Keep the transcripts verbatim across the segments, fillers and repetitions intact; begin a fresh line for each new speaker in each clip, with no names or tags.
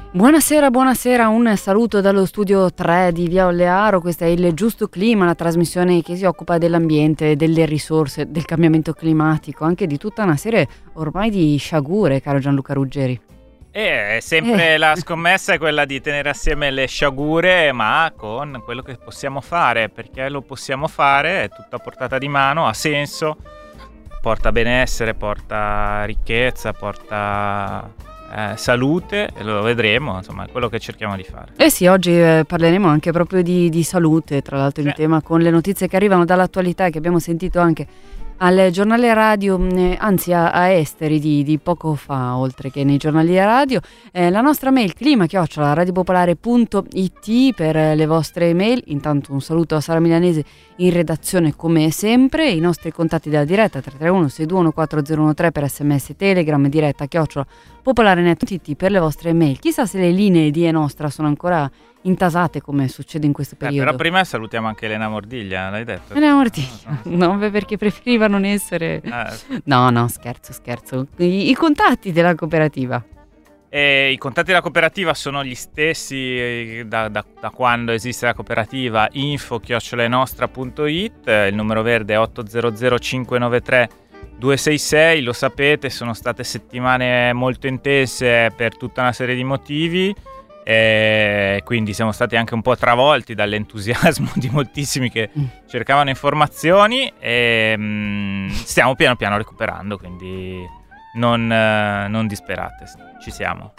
Buonasera, buonasera, un saluto dallo studio tre di Via Ollearo. Questo è Il Giusto Clima, la trasmissione che si occupa dell'ambiente, delle risorse, del cambiamento climatico, anche di tutta una serie ormai di sciagure, caro Gianluca Ruggeri.
E sempre
Eh.
la scommessa è quella di tenere assieme le sciagure, ma con quello che possiamo fare, perché lo possiamo fare, è tutto a portata di mano, ha senso, porta benessere, porta ricchezza, porta eh, salute, e lo vedremo, insomma, è quello che cerchiamo di fare.
Eh sì, oggi eh, parleremo anche proprio di, di salute, tra l'altro in
Sì.
tema con le notizie che arrivano dall'attualità e che abbiamo sentito anche al giornale radio, eh, anzi a, a esteri di, di poco fa, oltre che nei giornali radio. Eh, la nostra mail clima chiocciola radiopopolare punto it per le vostre email. Intanto un saluto a Sara Milanese in redazione come sempre. I nostri contatti della diretta tre tre uno sei due uno quattro zero uno tre per sms, telegram, diretta chiocciola popolarenet punto it per le vostre email. Chissà se le linee di E Nostra sono ancora intasate come succede in questo
Eh,
periodo.
però prima salutiamo anche Elena Mordiglia, l'hai detto?
Elena Mordiglia, no, beh, perché preferiva non essere...
Eh,
No, no, scherzo, scherzo. I, i contatti della cooperativa.
E i contatti della cooperativa sono gli stessi eh, da, da, da quando esiste la cooperativa, info chiocciola enostra punto it, il numero verde è otto zero zero cinque nove tre due sei sei, lo sapete, sono state settimane molto intense per tutta una serie di motivi, e quindi siamo stati anche un po' travolti dall'entusiasmo di moltissimi che
Mm.
cercavano informazioni e mm, stiamo piano piano recuperando, quindi non, eh, non disperate, ci siamo.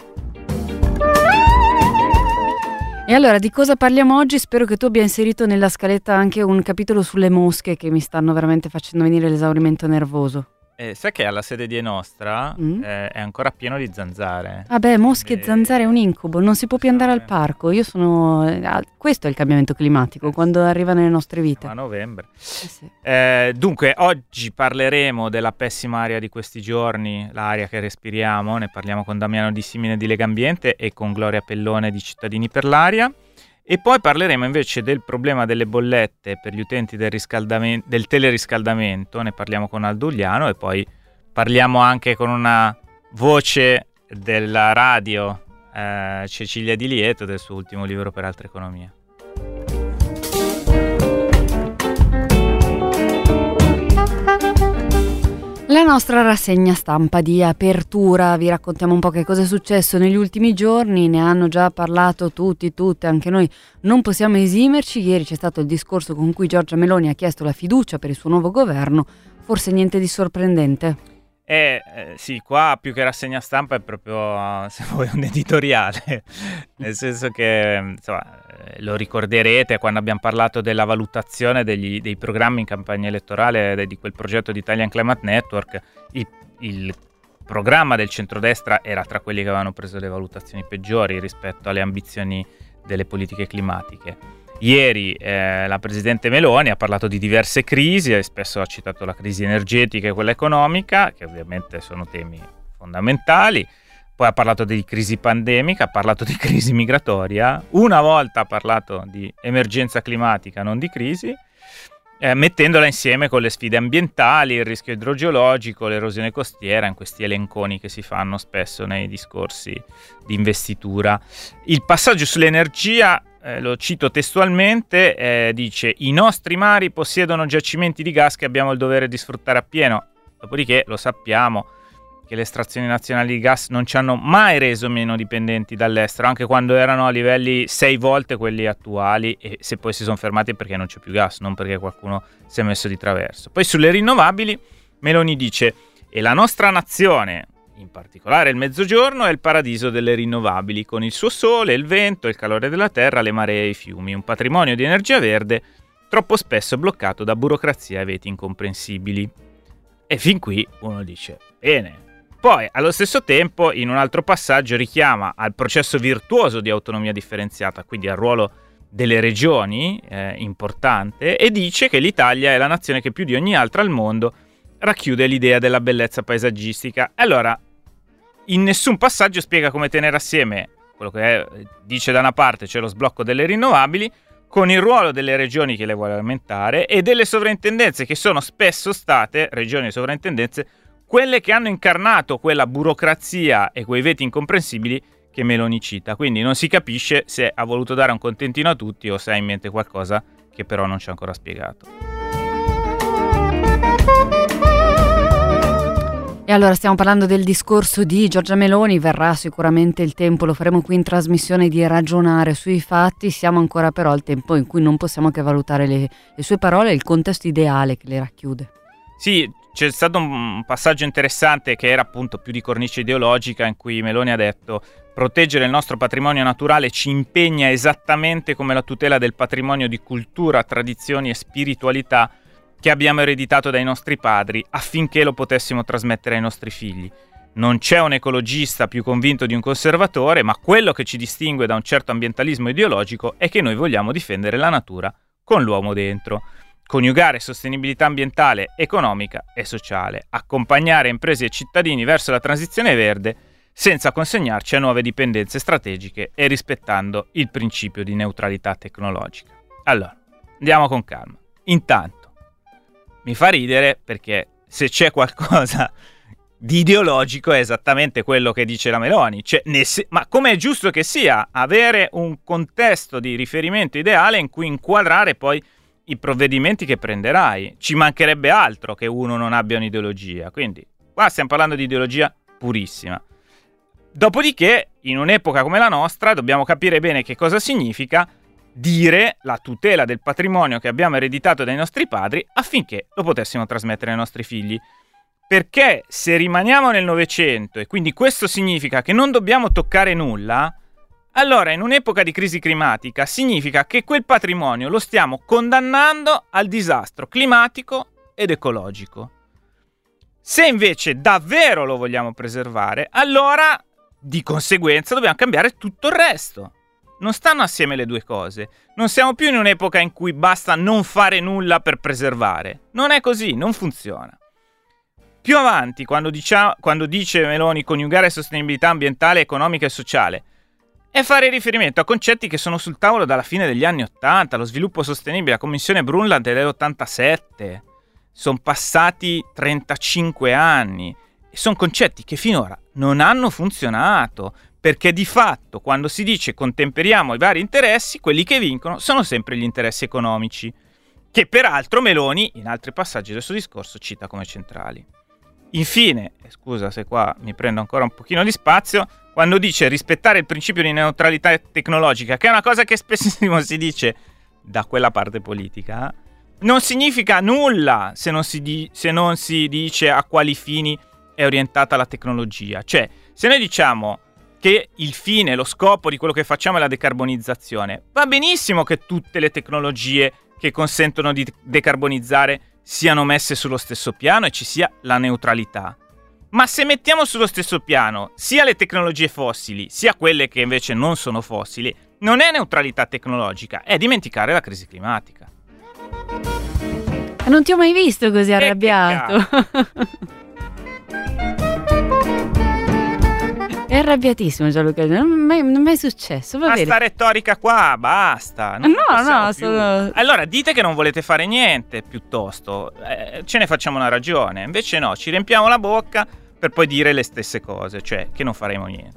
E allora, di cosa parliamo oggi? Spero che tu abbia inserito nella scaletta anche un capitolo sulle mosche che mi stanno veramente facendo venire l'esaurimento nervoso.
Eh, sai che alla sede di E Nostra
Mm.
eh, è ancora pieno di zanzare.
Ah beh, mosche e
Quindi-
zanzare è un incubo, non si può più andare al parco. Io sono... ah, questo è il cambiamento climatico,
Eh,
quando arriva nelle nostre vite.
A novembre.
Eh sì.
Eh, dunque, oggi parleremo della pessima aria di questi giorni, l'aria che respiriamo. Ne parliamo con Damiano Di Simine di Legambiente e con Gloria Pellone di Cittadini per l'Aria. E poi parleremo invece del problema delle bollette per gli utenti del, riscaldamen- del teleriscaldamento. Ne parliamo con Aldo Ugliano e poi parliamo anche con una voce della radio, eh, Cecilia Di Lieto, del suo ultimo libro Per Altra Economia.
La nostra rassegna stampa di apertura, vi raccontiamo un po' che cosa è successo negli ultimi giorni, ne hanno già parlato tutti, tutte, anche noi non possiamo esimerci. Ieri c'è stato il discorso con cui Giorgia Meloni ha chiesto la fiducia per il suo nuovo governo, forse niente di sorprendente.
Eh, eh, sì, qua più che rassegna stampa è proprio, se vuoi, un editoriale, nel senso che, insomma, eh, lo ricorderete quando abbiamo parlato della valutazione degli, dei programmi in campagna elettorale de- di quel progetto di Italian Climate Network, il, il programma del centrodestra era tra quelli che avevano preso le valutazioni peggiori rispetto alle ambizioni delle politiche climatiche. Ieri eh, la Presidente Meloni ha parlato di diverse crisi e spesso ha citato la crisi energetica e quella economica, che ovviamente sono temi fondamentali. Poi ha parlato di crisi pandemica, ha parlato di crisi migratoria, una volta ha parlato di emergenza climatica, non di crisi, eh, mettendola insieme con le sfide ambientali, il rischio idrogeologico, l'erosione costiera, in questi elenconi che si fanno spesso nei discorsi di investitura. Il passaggio sull'energia, Eh, lo cito testualmente, eh, dice: i nostri mari possiedono giacimenti di gas che abbiamo il dovere di sfruttare appieno. Dopodiché lo sappiamo che le estrazioni nazionali di gas non ci hanno mai reso meno dipendenti dall'estero, anche quando erano a livelli sei volte quelli attuali, e se poi si sono fermati è perché non c'è più gas, non perché qualcuno si è messo di traverso. Poi sulle rinnovabili Meloni dice: e la nostra nazione, in particolare il Mezzogiorno, è il paradiso delle rinnovabili, con il suo sole, il vento, il calore della terra, le maree e i fiumi, un patrimonio di energia verde troppo spesso bloccato da burocrazia e veti incomprensibili. E fin qui uno dice: bene. Poi, allo stesso tempo, in un altro passaggio richiama al processo virtuoso di autonomia differenziata, quindi al ruolo delle regioni, eh, importante, e dice che l'Italia è la nazione che più di ogni altra al mondo racchiude l'idea della bellezza paesaggistica. Allora, in nessun passaggio spiega come tenere assieme quello che è, dice da una parte c'è lo sblocco delle rinnovabili, con il ruolo delle regioni che le vuole aumentare e delle sovrintendenze, che sono spesso state, regioni e sovrintendenze, quelle che hanno incarnato quella burocrazia e quei veti incomprensibili che Meloni cita, quindi non si capisce se ha voluto dare un contentino a tutti o se ha in mente qualcosa che però non ci ha ancora spiegato.
E allora stiamo parlando del discorso di Giorgia Meloni, verrà sicuramente il tempo, lo faremo qui in trasmissione, di ragionare sui fatti, siamo ancora però al tempo in cui non possiamo che valutare le, le sue parole e il contesto ideale che le racchiude.
Sì, c'è stato un passaggio interessante che era appunto più di cornice ideologica, in cui Meloni ha detto: proteggere il nostro patrimonio naturale ci impegna esattamente come la tutela del patrimonio di cultura, tradizioni e spiritualità che abbiamo ereditato dai nostri padri affinché lo potessimo trasmettere ai nostri figli. Non c'è un ecologista più convinto di un conservatore, ma quello che ci distingue da un certo ambientalismo ideologico è che noi vogliamo difendere la natura con l'uomo dentro. Coniugare sostenibilità ambientale, economica e sociale, accompagnare imprese e cittadini verso la transizione verde senza consegnarci a nuove dipendenze strategiche e rispettando il principio di neutralità tecnologica. Allora, andiamo con calma. Intanto, mi fa ridere perché se c'è qualcosa di ideologico è esattamente quello che dice la Meloni, cioè, se- ma come è giusto che sia, avere un contesto di riferimento ideale in cui inquadrare poi i provvedimenti che prenderai. Ci mancherebbe altro che uno non abbia un'ideologia, quindi qua stiamo parlando di ideologia purissima. Dopodiché, in un'epoca come la nostra, dobbiamo capire bene che cosa significa dire la tutela del patrimonio che abbiamo ereditato dai nostri padri affinché lo potessimo trasmettere ai nostri figli. Perché se rimaniamo nel Novecento, e quindi questo significa che non dobbiamo toccare nulla, allora in un'epoca di crisi climatica significa che quel patrimonio lo stiamo condannando al disastro climatico ed ecologico. Se invece davvero lo vogliamo preservare, allora di conseguenza dobbiamo cambiare tutto il resto. Non stanno assieme le due cose. Non siamo più in un'epoca in cui basta non fare nulla per preservare. Non è così, non funziona. Più avanti, quando, dicia, quando dice Meloni coniugare sostenibilità ambientale, economica e sociale, è fare riferimento a concetti che sono sul tavolo dalla fine degli anni Ottanta, lo sviluppo sostenibile, la Commissione Brundtland è dell'ottantasette. Sono passati trentacinque anni e sono concetti che finora non hanno funzionato. Perché di fatto, quando si dice contemperiamo i vari interessi, quelli che vincono sono sempre gli interessi economici, che peraltro Meloni, in altri passaggi del suo discorso, cita come centrali. Infine, e scusa se qua mi prendo ancora un pochino di spazio, quando dice rispettare il principio di neutralità tecnologica, che è una cosa che spessissimo si dice da quella parte politica, non significa nulla se non si, di- se non si dice a quali fini è orientata la tecnologia. Cioè, se noi diciamo che il fine, lo scopo di quello che facciamo è la decarbonizzazione, va benissimo che tutte le tecnologie che consentono di decarbonizzare siano messe sullo stesso piano e ci sia la neutralità. Ma se mettiamo sullo stesso piano sia le tecnologie fossili, sia quelle che invece non sono fossili, non è neutralità tecnologica, è dimenticare la crisi climatica.
Non ti ho mai visto così arrabbiato. È arrabbiatissimo Gianluca, non mi è mai successo. Va
Ma
bene.
sta retorica qua, basta. Non
no, no, sono...
Allora dite che non volete fare niente, piuttosto. Eh, ce ne facciamo una ragione. Invece no, ci riempiamo la bocca per poi dire le stesse cose, cioè che non faremo niente.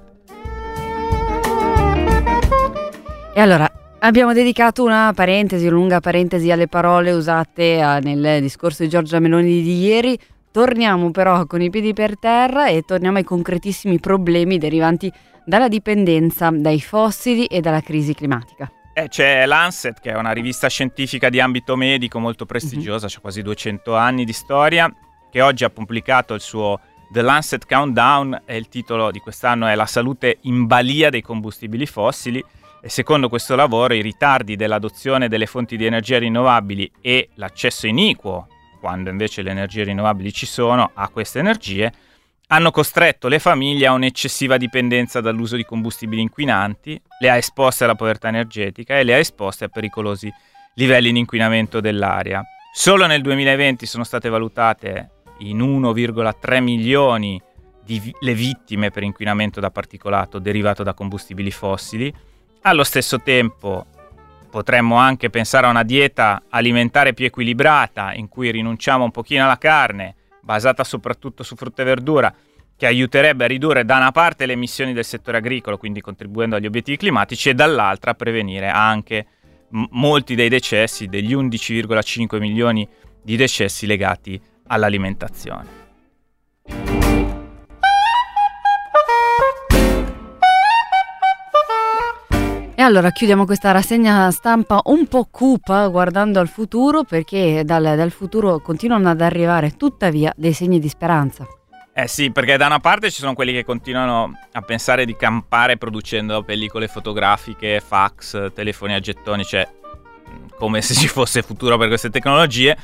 E allora, abbiamo dedicato una parentesi, una lunga parentesi alle parole usate a, nel discorso di Giorgia Meloni di ieri. Torniamo però con i piedi per terra e torniamo ai concretissimi problemi derivanti dalla dipendenza dai fossili e dalla crisi climatica.
Eh, c'è Lancet, che è una rivista scientifica di ambito medico molto prestigiosa, mm-hmm. ha quasi duecento anni di storia, che oggi ha pubblicato il suo The Lancet Countdown, e il titolo di quest'anno è La salute in balia dei combustibili fossili, e secondo questo lavoro i ritardi dell'adozione delle fonti di energia rinnovabili e l'accesso iniquo, quando invece le energie rinnovabili ci sono, a queste energie, hanno costretto le famiglie a un'eccessiva dipendenza dall'uso di combustibili inquinanti, le ha esposte alla povertà energetica e le ha esposte a pericolosi livelli di inquinamento dell'aria. Solo nel duemilaventi sono state valutate in uno virgola tre milioni di vi- le vittime per inquinamento da particolato derivato da combustibili fossili. Allo stesso tempo potremmo anche pensare a una dieta alimentare più equilibrata, in cui rinunciamo un pochino alla carne, basata soprattutto su frutta e verdura, che aiuterebbe a ridurre da una parte le emissioni del settore agricolo, quindi contribuendo agli obiettivi climatici, e dall'altra a prevenire anche m- molti dei decessi, degli undici virgola cinque milioni di decessi legati all'alimentazione.
E allora chiudiamo questa rassegna stampa un po' cupa guardando al futuro, perché dal, dal futuro continuano ad arrivare tuttavia dei segni di speranza.
Eh sì, perché da una parte ci sono quelli che continuano a pensare di campare producendo pellicole fotografiche, fax, telefoni a gettoni, cioè come se ci fosse futuro per queste tecnologie,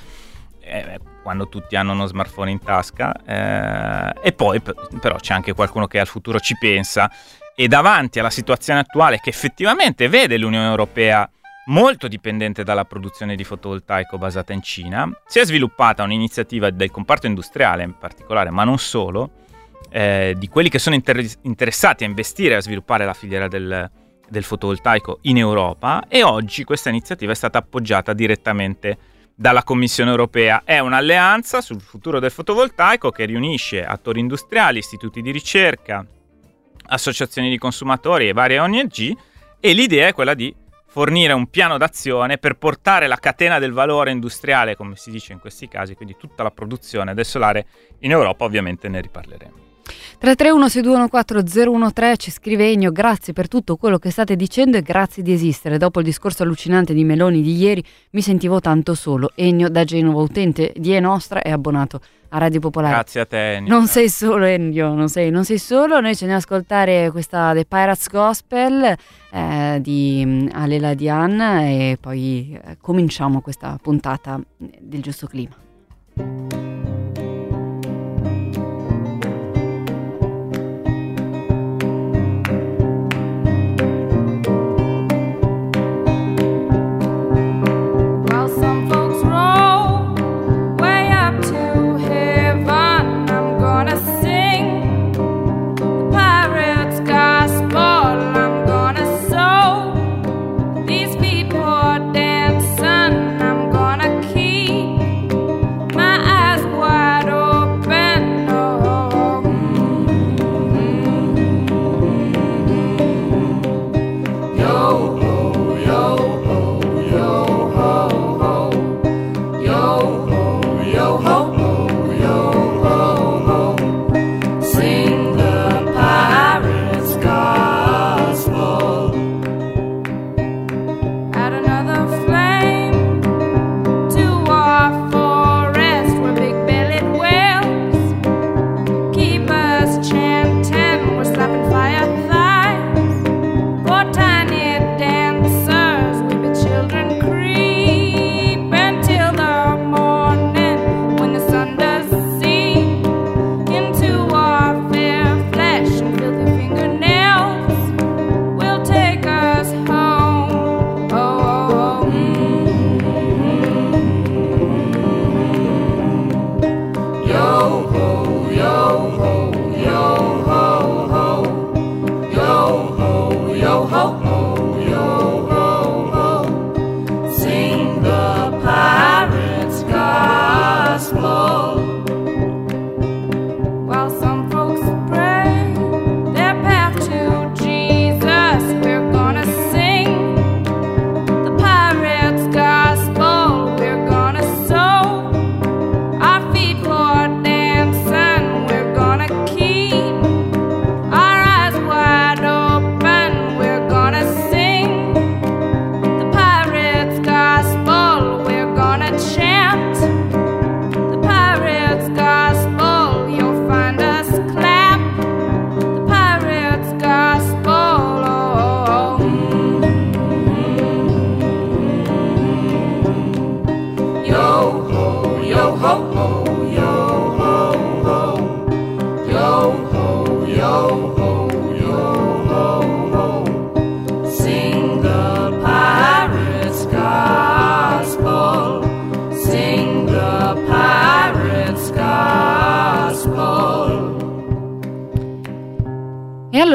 eh, quando tutti hanno uno smartphone in tasca, eh, e poi però c'è anche qualcuno che al futuro ci pensa, e davanti alla situazione attuale che effettivamente vede l'Unione Europea molto dipendente dalla produzione di fotovoltaico basata in Cina, si è sviluppata un'iniziativa del comparto industriale in particolare, ma non solo, eh, di quelli che sono inter- interessati a investire e a sviluppare la filiera del, del fotovoltaico in Europa, e oggi questa iniziativa è stata appoggiata direttamente dalla Commissione Europea. È un'alleanza sul futuro del fotovoltaico che riunisce attori industriali, istituti di ricerca, associazioni di consumatori e varie O N G, e l'idea è quella di fornire un piano d'azione per portare la catena del valore industriale, come si dice in questi casi, quindi tutta la produzione del solare in Europa. Ovviamente ne riparleremo.
tre tre uno sei due uno quattro zero uno tre, ci scrive Ennio: grazie per tutto quello che state dicendo e grazie di esistere. Dopo il discorso allucinante di Meloni di ieri mi sentivo tanto solo. Ennio da Genova, utente di E Nostra e abbonato a Radio Popolare.
Grazie a te, Ennio.
Non sei solo, Ennio, non sei, non sei solo. Noi ci andiamo ad ascoltare questa The Pirates Gospel eh, di um, Alela Dian, e poi eh, cominciamo questa puntata del Giusto Clima.
These people are dancing, I'm gonna keep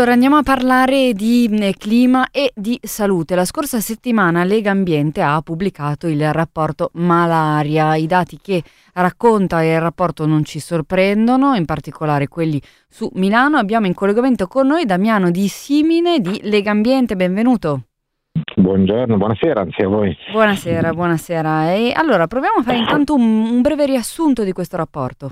Allora andiamo a parlare di eh, clima e di salute. La scorsa settimana Lega Ambiente ha pubblicato il rapporto Malaria. I dati che racconta il rapporto non ci sorprendono, in particolare quelli su Milano. Abbiamo in collegamento con noi Damiano Di Simine di Lega Ambiente, benvenuto.
Buongiorno, buonasera, anzi a voi.
Buonasera, buonasera. E allora proviamo a fare intanto un, un breve riassunto di questo rapporto.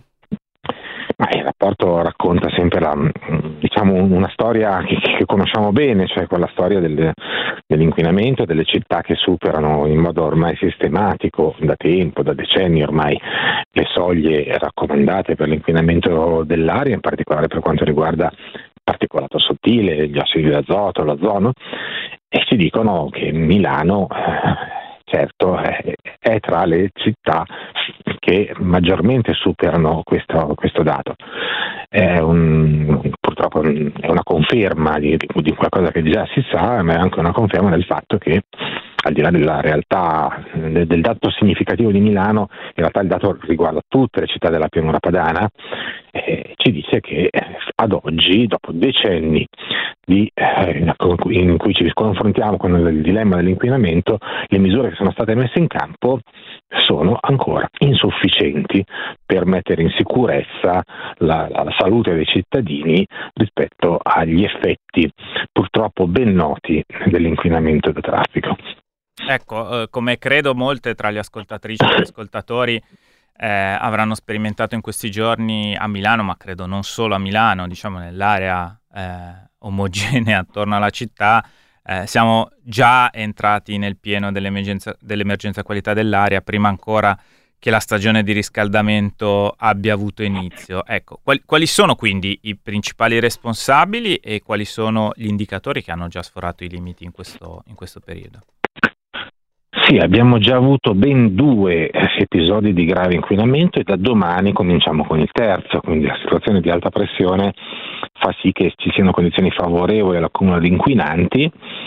Ma il rapporto racconta sempre la, diciamo, una storia che, che conosciamo bene, cioè quella storia del, dell'inquinamento delle città che superano in modo ormai sistematico, da tempo, da decenni ormai, le soglie raccomandate per l'inquinamento dell'aria, in particolare per quanto riguarda il particolato sottile, gli ossidi d'azoto, l'ozono, e ci dicono che Milano eh, certo è, è tra le città che maggiormente superano questo, questo dato. È un, purtroppo è una conferma di, di qualcosa che già si sa, ma è anche una conferma del fatto che, al di là della realtà, del, del dato significativo di Milano, in realtà il dato riguarda tutte le città della pianura padana, eh, ci dice che ad oggi, dopo decenni di, eh, in cui ci confrontiamo con il dilemma dell'inquinamento, le misure che sono state messe in campo sono ancora insufficienti per mettere in sicurezza la, la, la salute dei cittadini rispetto agli effetti purtroppo ben noti dell'inquinamento da traffico.
Ecco, eh, come credo molte tra le ascoltatrici e gli ascoltatori eh, avranno sperimentato in questi giorni a Milano, ma credo non solo a Milano, diciamo nell'area eh, omogenea attorno alla città, eh, siamo già entrati nel pieno dell'emergenza, dell'emergenza qualità dell'aria, prima ancora che la stagione di riscaldamento abbia avuto inizio. Ecco, quali, quali sono quindi i principali responsabili e quali sono gli indicatori che hanno già sforato i limiti in questo, in questo periodo?
Sì, abbiamo già avuto ben due episodi di grave inquinamento e da domani cominciamo con il terzo, quindi la situazione di alta pressione fa sì che ci siano condizioni favorevoli all'accumulo di inquinanti.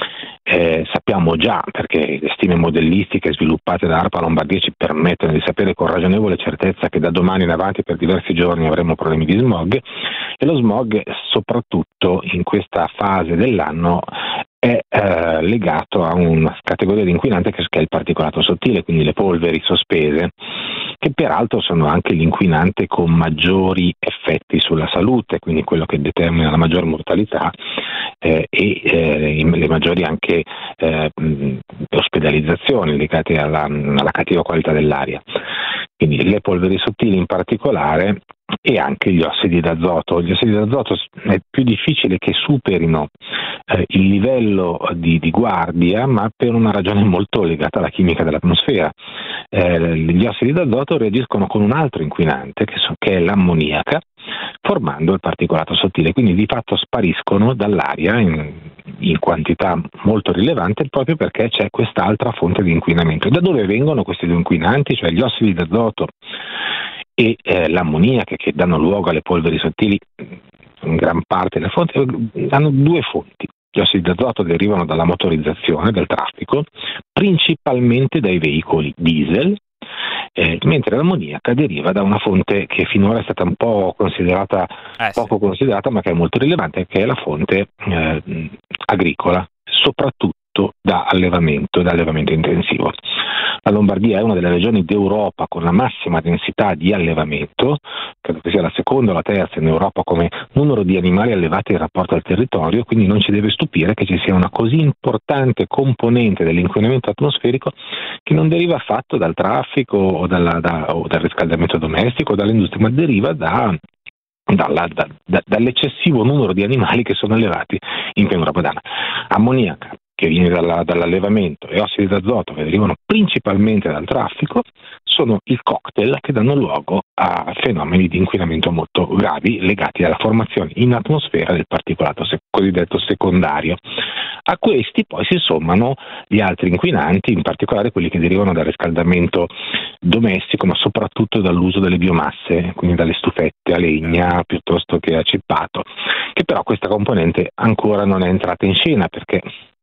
Eh, sappiamo già, perché le stime modellistiche sviluppate da ARPA Lombardia ci permettono di sapere con ragionevole certezza che da domani in avanti per diversi giorni avremo problemi di smog, e lo smog soprattutto in questa fase dell'anno è eh, legato a una categoria di inquinante che è il particolato sottile, quindi le polveri sospese, che peraltro sono anche l'inquinante con maggiori effetti sulla salute, quindi quello che determina la maggior mortalità eh, e eh, le maggiori anche eh, ospedalizzazioni legate alla, alla cattiva qualità dell'aria. Quindi le polveri sottili in particolare e anche gli ossidi d'azoto. Gli ossidi d'azoto è più difficile che superino eh, il livello di, di guardia, ma per una ragione molto legata alla chimica dell'atmosfera. Eh, gli ossidi d'azoto reagiscono con un altro inquinante che, so, che è l'ammoniaca, formando il particolato sottile, quindi di fatto spariscono dall'aria in, in quantità molto rilevante proprio perché c'è quest'altra fonte di inquinamento. Da dove vengono questi due inquinanti, cioè gli ossidi d'azoto e eh, l'ammoniaca, che danno luogo alle polveri sottili? In gran parte le fonti hanno due fonti. Gli ossidi d'azoto derivano dalla motorizzazione, dal traffico, principalmente dai veicoli diesel, eh, mentre l'ammoniaca deriva da una fonte che finora è stata un po' considerata,
eh,
poco
sì.
considerata, ma che è molto rilevante, che è la fonte eh, agricola, soprattutto da allevamento, da allevamento intensivo. La Lombardia è una delle regioni d'Europa con la massima densità di allevamento, credo che sia la seconda o la terza in Europa come numero di animali allevati in rapporto al territorio, quindi non ci deve stupire che ci sia una così importante componente dell'inquinamento atmosferico che non deriva affatto dal traffico o, dalla, da, o dal riscaldamento domestico o dall'industria, ma deriva da Dalla, da, da, dall'eccessivo numero di animali che sono allevati in pianura padana. Ammoniaca, che viene dalla, dall'allevamento, e ossidi d'azoto, che derivano principalmente dal traffico, sono il cocktail che danno luogo a fenomeni di inquinamento molto gravi legati alla formazione in atmosfera del particolato sec- cosiddetto secondario. A questi poi si sommano gli altri inquinanti, in particolare quelli che derivano dal riscaldamento domestico, ma soprattutto dall'uso delle biomasse, quindi dalle stufette a legna piuttosto che a cippato, che però questa componente ancora non è entrata in scena perché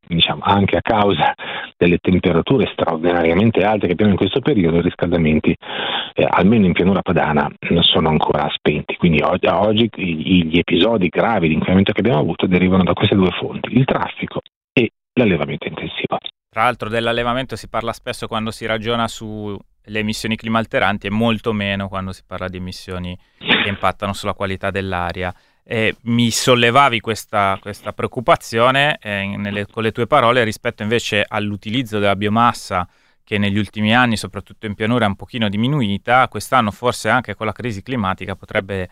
diciamo anche a causa delle temperature straordinariamente alte che abbiamo in questo periodo, i riscaldamenti eh, almeno in pianura padana sono ancora spenti. Quindi oggi, oggi gli episodi gravi di inquinamento che abbiamo avuto derivano da queste due fonti, il traffico e l'allevamento intensivo.
Tra l'altro dell'allevamento si parla spesso quando si ragiona sulle emissioni climalteranti e molto meno quando si parla di emissioni che impattano sulla qualità dell'aria. Eh, mi sollevavi questa, questa preoccupazione eh, nelle, con le tue parole rispetto invece all'utilizzo della biomassa che negli ultimi anni, soprattutto in pianura, è un pochino diminuita. Quest'anno forse anche con la crisi climatica potrebbe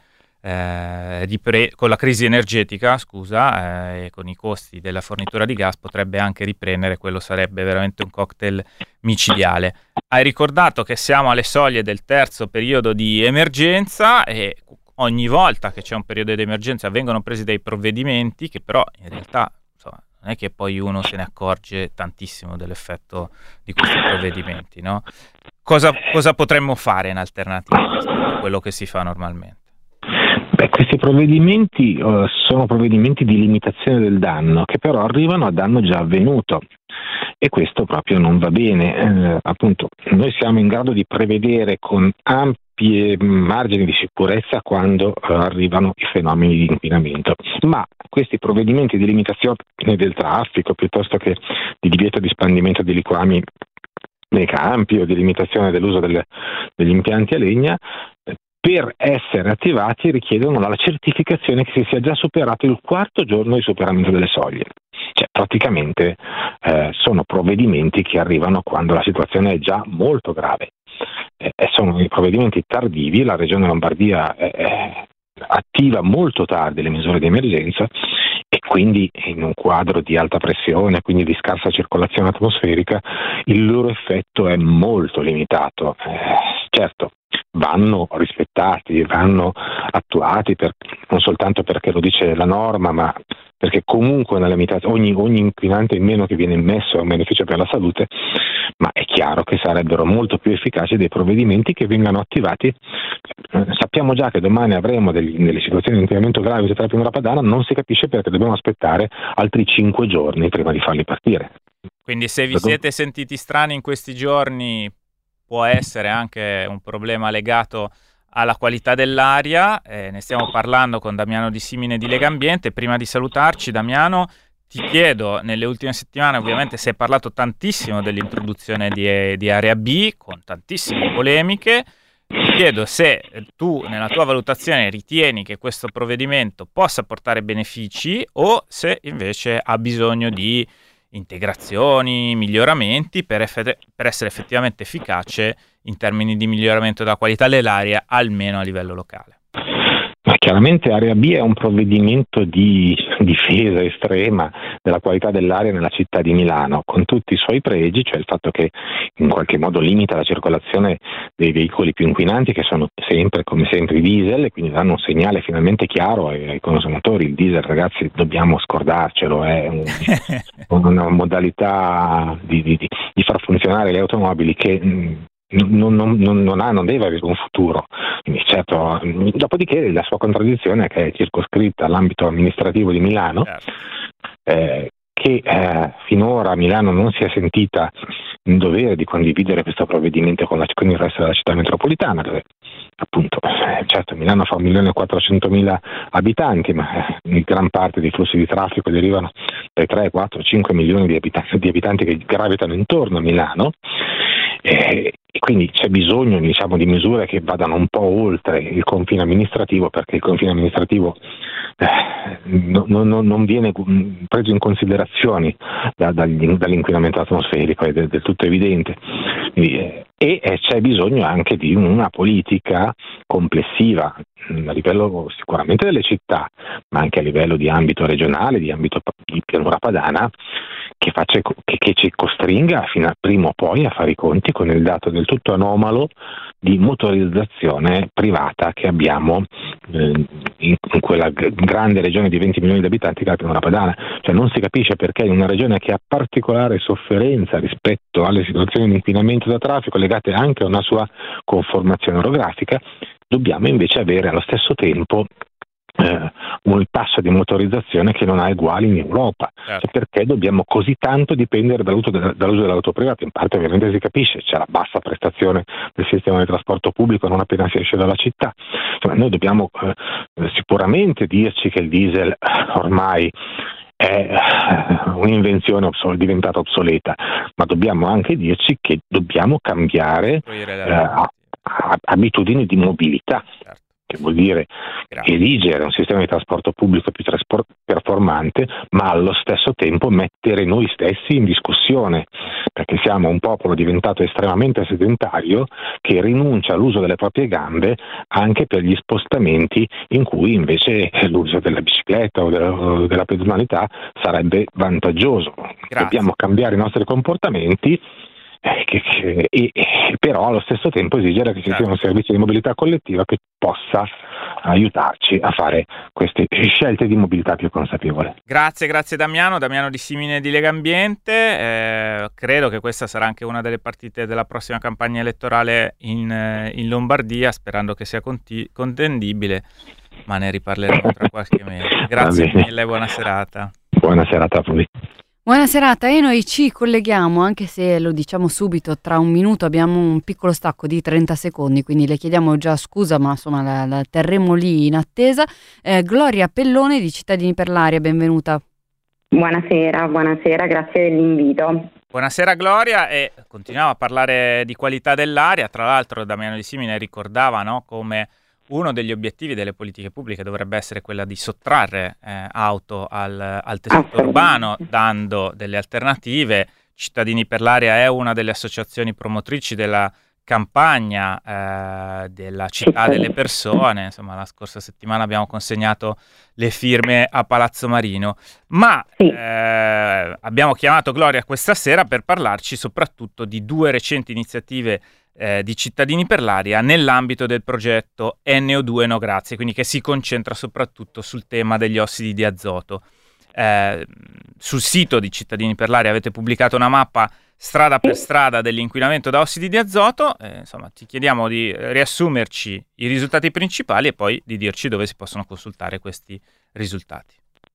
eh, ripre- con la crisi energetica, scusa, e eh, con i costi della fornitura di gas potrebbe anche riprendere. Quello sarebbe veramente un cocktail micidiale. Hai ricordato che siamo alle soglie del terzo periodo di emergenza e ogni volta che c'è un periodo di emergenza vengono presi dei provvedimenti che però in realtà insomma, non è che poi uno se ne accorge tantissimo dell'effetto di questi provvedimenti, no? Cosa, cosa potremmo fare in alternativa rispetto a quello che si fa normalmente?
Beh, questi provvedimenti uh, sono provvedimenti di limitazione del danno che però arrivano a danno già avvenuto e questo proprio non va bene. Eh, appunto, noi siamo in grado di prevedere con ampi margini di sicurezza quando uh, arrivano i fenomeni di inquinamento, ma questi provvedimenti di limitazione del traffico piuttosto che di divieto di spandimento di liquami nei campi o di limitazione dell'uso delle, degli impianti a legna eh, per essere attivati richiedono la certificazione che si sia già superato il quarto giorno di superamento delle soglie. Cioè praticamente eh, sono provvedimenti che arrivano quando la situazione è già molto grave. Eh, sono i provvedimenti tardivi, la Regione Lombardia eh, eh, attiva molto tardi le misure di emergenza e quindi in un quadro di alta pressione, quindi di scarsa circolazione atmosferica, il loro effetto è molto limitato. Eh, certo, vanno rispettati, vanno attuati per, non soltanto perché lo dice la norma, ma perché comunque nella limita- ogni, ogni inquinante in meno che viene immesso è un beneficio per la salute, ma è chiaro che sarebbero molto più efficaci dei provvedimenti che vengano attivati. Eh, sappiamo già che domani avremo degli, delle situazioni di inquinamento gravi tra la pianura padana, non si capisce perché dobbiamo aspettare altri cinque giorni prima di farli partire.
Quindi se vi siete sentiti strani in questi giorni può essere anche un problema legato alla qualità dell'aria, eh, ne stiamo parlando con Damiano Di Simine di Legambiente. Prima di salutarci, Damiano, ti chiedo, nelle ultime settimane ovviamente si è parlato tantissimo dell'introduzione di, di Area B, con tantissime polemiche. Ti chiedo se tu nella tua valutazione ritieni che questo provvedimento possa portare benefici o se invece ha bisogno di integrazioni, miglioramenti per, effe- per essere effettivamente efficace in termini di miglioramento della qualità dell'aria, almeno a livello locale.
Ma chiaramente Area B è un provvedimento di difesa estrema della qualità dell'aria nella città di Milano, con tutti i suoi pregi, cioè il fatto che in qualche modo limita la circolazione dei veicoli più inquinanti, che sono sempre, come sempre, i diesel, e quindi danno un segnale finalmente chiaro ai, ai consumatori. Il diesel, ragazzi, dobbiamo scordarcelo, è un, una modalità di, di, di far funzionare le automobili che mh, Non, non, non, ha, non deve avere un futuro. Quindi, certo, dopodiché la sua contraddizione è che è circoscritta all'ambito amministrativo di Milano, eh, che eh, finora Milano non si è sentita in dovere di condividere questo provvedimento con, la, con il resto della città metropolitana, dove appunto eh, certo Milano fa un milione e quattrocentomila abitanti, ma eh, gran parte dei flussi di traffico derivano dai tre, quattro, cinque milioni di abitanti, di abitanti che gravitano intorno a Milano. Eh, e quindi c'è bisogno, diciamo, di misure che vadano un po' oltre il confine amministrativo, perché il confine amministrativo eh, no, no, non viene preso in considerazione da, dall'inquinamento atmosferico, è del, del tutto evidente. Quindi, eh, e eh, c'è bisogno anche di una politica complessiva a livello sicuramente delle città, ma anche a livello di ambito regionale, di ambito di pianura padana, che, faccia, che, che ci costringa fino a prima o poi a fare i conti con il dato del tutto anomalo di motorizzazione privata che abbiamo eh, in, in quella g- grande regione di venti milioni di abitanti che è la pianura padana. Cioè non si capisce perché in una regione che ha particolare sofferenza rispetto alle situazioni di inquinamento da traffico legate anche a una sua conformazione orografica, dobbiamo invece avere allo stesso tempo eh, un tasso di motorizzazione che non ha uguali in Europa.
Certo.
Cioè, perché dobbiamo così tanto dipendere dall'uso, de- dall'uso dell'auto privata? In parte ovviamente si capisce, c'è la bassa prestazione del sistema di trasporto pubblico non appena si esce dalla città. Insomma, noi dobbiamo eh, sicuramente dirci che il diesel ormai è un'invenzione obsol- diventata obsoleta, ma dobbiamo anche dirci che dobbiamo cambiare eh, a- a- abitudini di mobilità,
Certo.
che vuol dire
Grazie.
erigere un sistema di trasporto pubblico più traspor- performante, ma allo stesso tempo mettere noi stessi in discussione, perché siamo un popolo diventato estremamente sedentario che rinuncia all'uso delle proprie gambe anche per gli spostamenti in cui invece l'uso della bicicletta o della, o della pedonalità sarebbe vantaggioso.
Grazie.
Dobbiamo cambiare i nostri comportamenti, eh, che, che, e, e però allo stesso tempo esigere che ci
Certo.
sia un servizio di mobilità collettiva che possa aiutarci a fare queste scelte di mobilità più consapevole.
Grazie, grazie Damiano, Damiano Di Simine di Legambiente. Eh, credo che questa sarà anche una delle partite della prossima campagna elettorale in, in Lombardia, sperando che sia conti- contendibile, ma ne riparleremo tra qualche mese. Grazie mille, buona serata.
Buona serata a voi.
Buona serata, e noi ci colleghiamo, anche se lo diciamo subito, tra un minuto abbiamo un piccolo stacco di trenta secondi, quindi le chiediamo già scusa, ma insomma la, la terremo lì in attesa. Eh, Gloria Pellone di Cittadini per l'Aria, benvenuta.
Buonasera, buonasera, grazie dell'invito.
Buonasera Gloria, e continuiamo a parlare di qualità dell'aria. Tra l'altro Damiano Di Simine ricordava, no, come uno degli obiettivi delle politiche pubbliche dovrebbe essere quella di sottrarre eh, auto al, al tessuto urbano, dando delle alternative. Cittadini per l'Aria è una delle associazioni promotrici della campagna eh, della città delle persone. Insomma, la scorsa settimana abbiamo consegnato le firme a Palazzo Marino, ma eh, abbiamo chiamato Gloria questa sera per parlarci soprattutto di due recenti iniziative Eh, di Cittadini per l'Aria nell'ambito del progetto N O due No Grazie, quindi che si concentra soprattutto sul tema degli ossidi di azoto. Eh, sul sito di Cittadini per l'Aria avete pubblicato una mappa strada per strada dell'inquinamento da ossidi di azoto. Eh, insomma, ti chiediamo di riassumerci i risultati principali e poi di dirci dove si possono consultare questi risultati.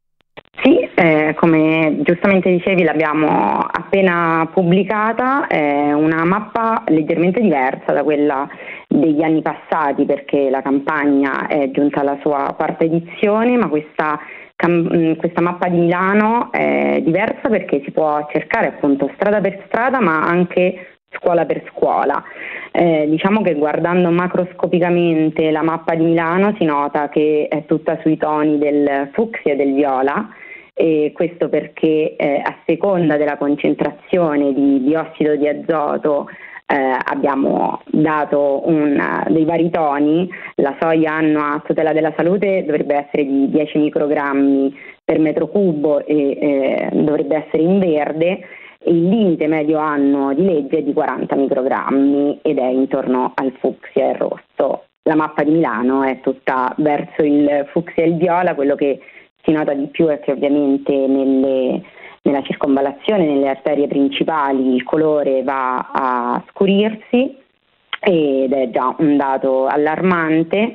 Sì, eh, come giustamente dicevi, l'abbiamo appena pubblicata, è una mappa leggermente diversa da quella degli anni passati, perché la campagna è giunta alla sua quarta edizione, ma questa, cam- questa mappa di Milano è diversa perché si può cercare appunto strada per strada, ma anche scuola per scuola. Eh, diciamo che guardando macroscopicamente la mappa di Milano si nota che è tutta sui toni del fucsia e del viola, e questo perché eh, a seconda della concentrazione di diossido di azoto eh, abbiamo dato un, dei vari toni. La soglia annua a tutela della salute dovrebbe essere di dieci microgrammi per metro cubo e eh, dovrebbe essere in verde. Il limite medio annuo di legge è di quaranta microgrammi ed è intorno al fucsia e il rosso. La mappa di Milano è tutta verso il fucsia e il viola. Quello che si nota di più è che ovviamente nelle, nella circonvallazione, nelle arterie principali, il colore va a scurirsi ed è già un dato allarmante.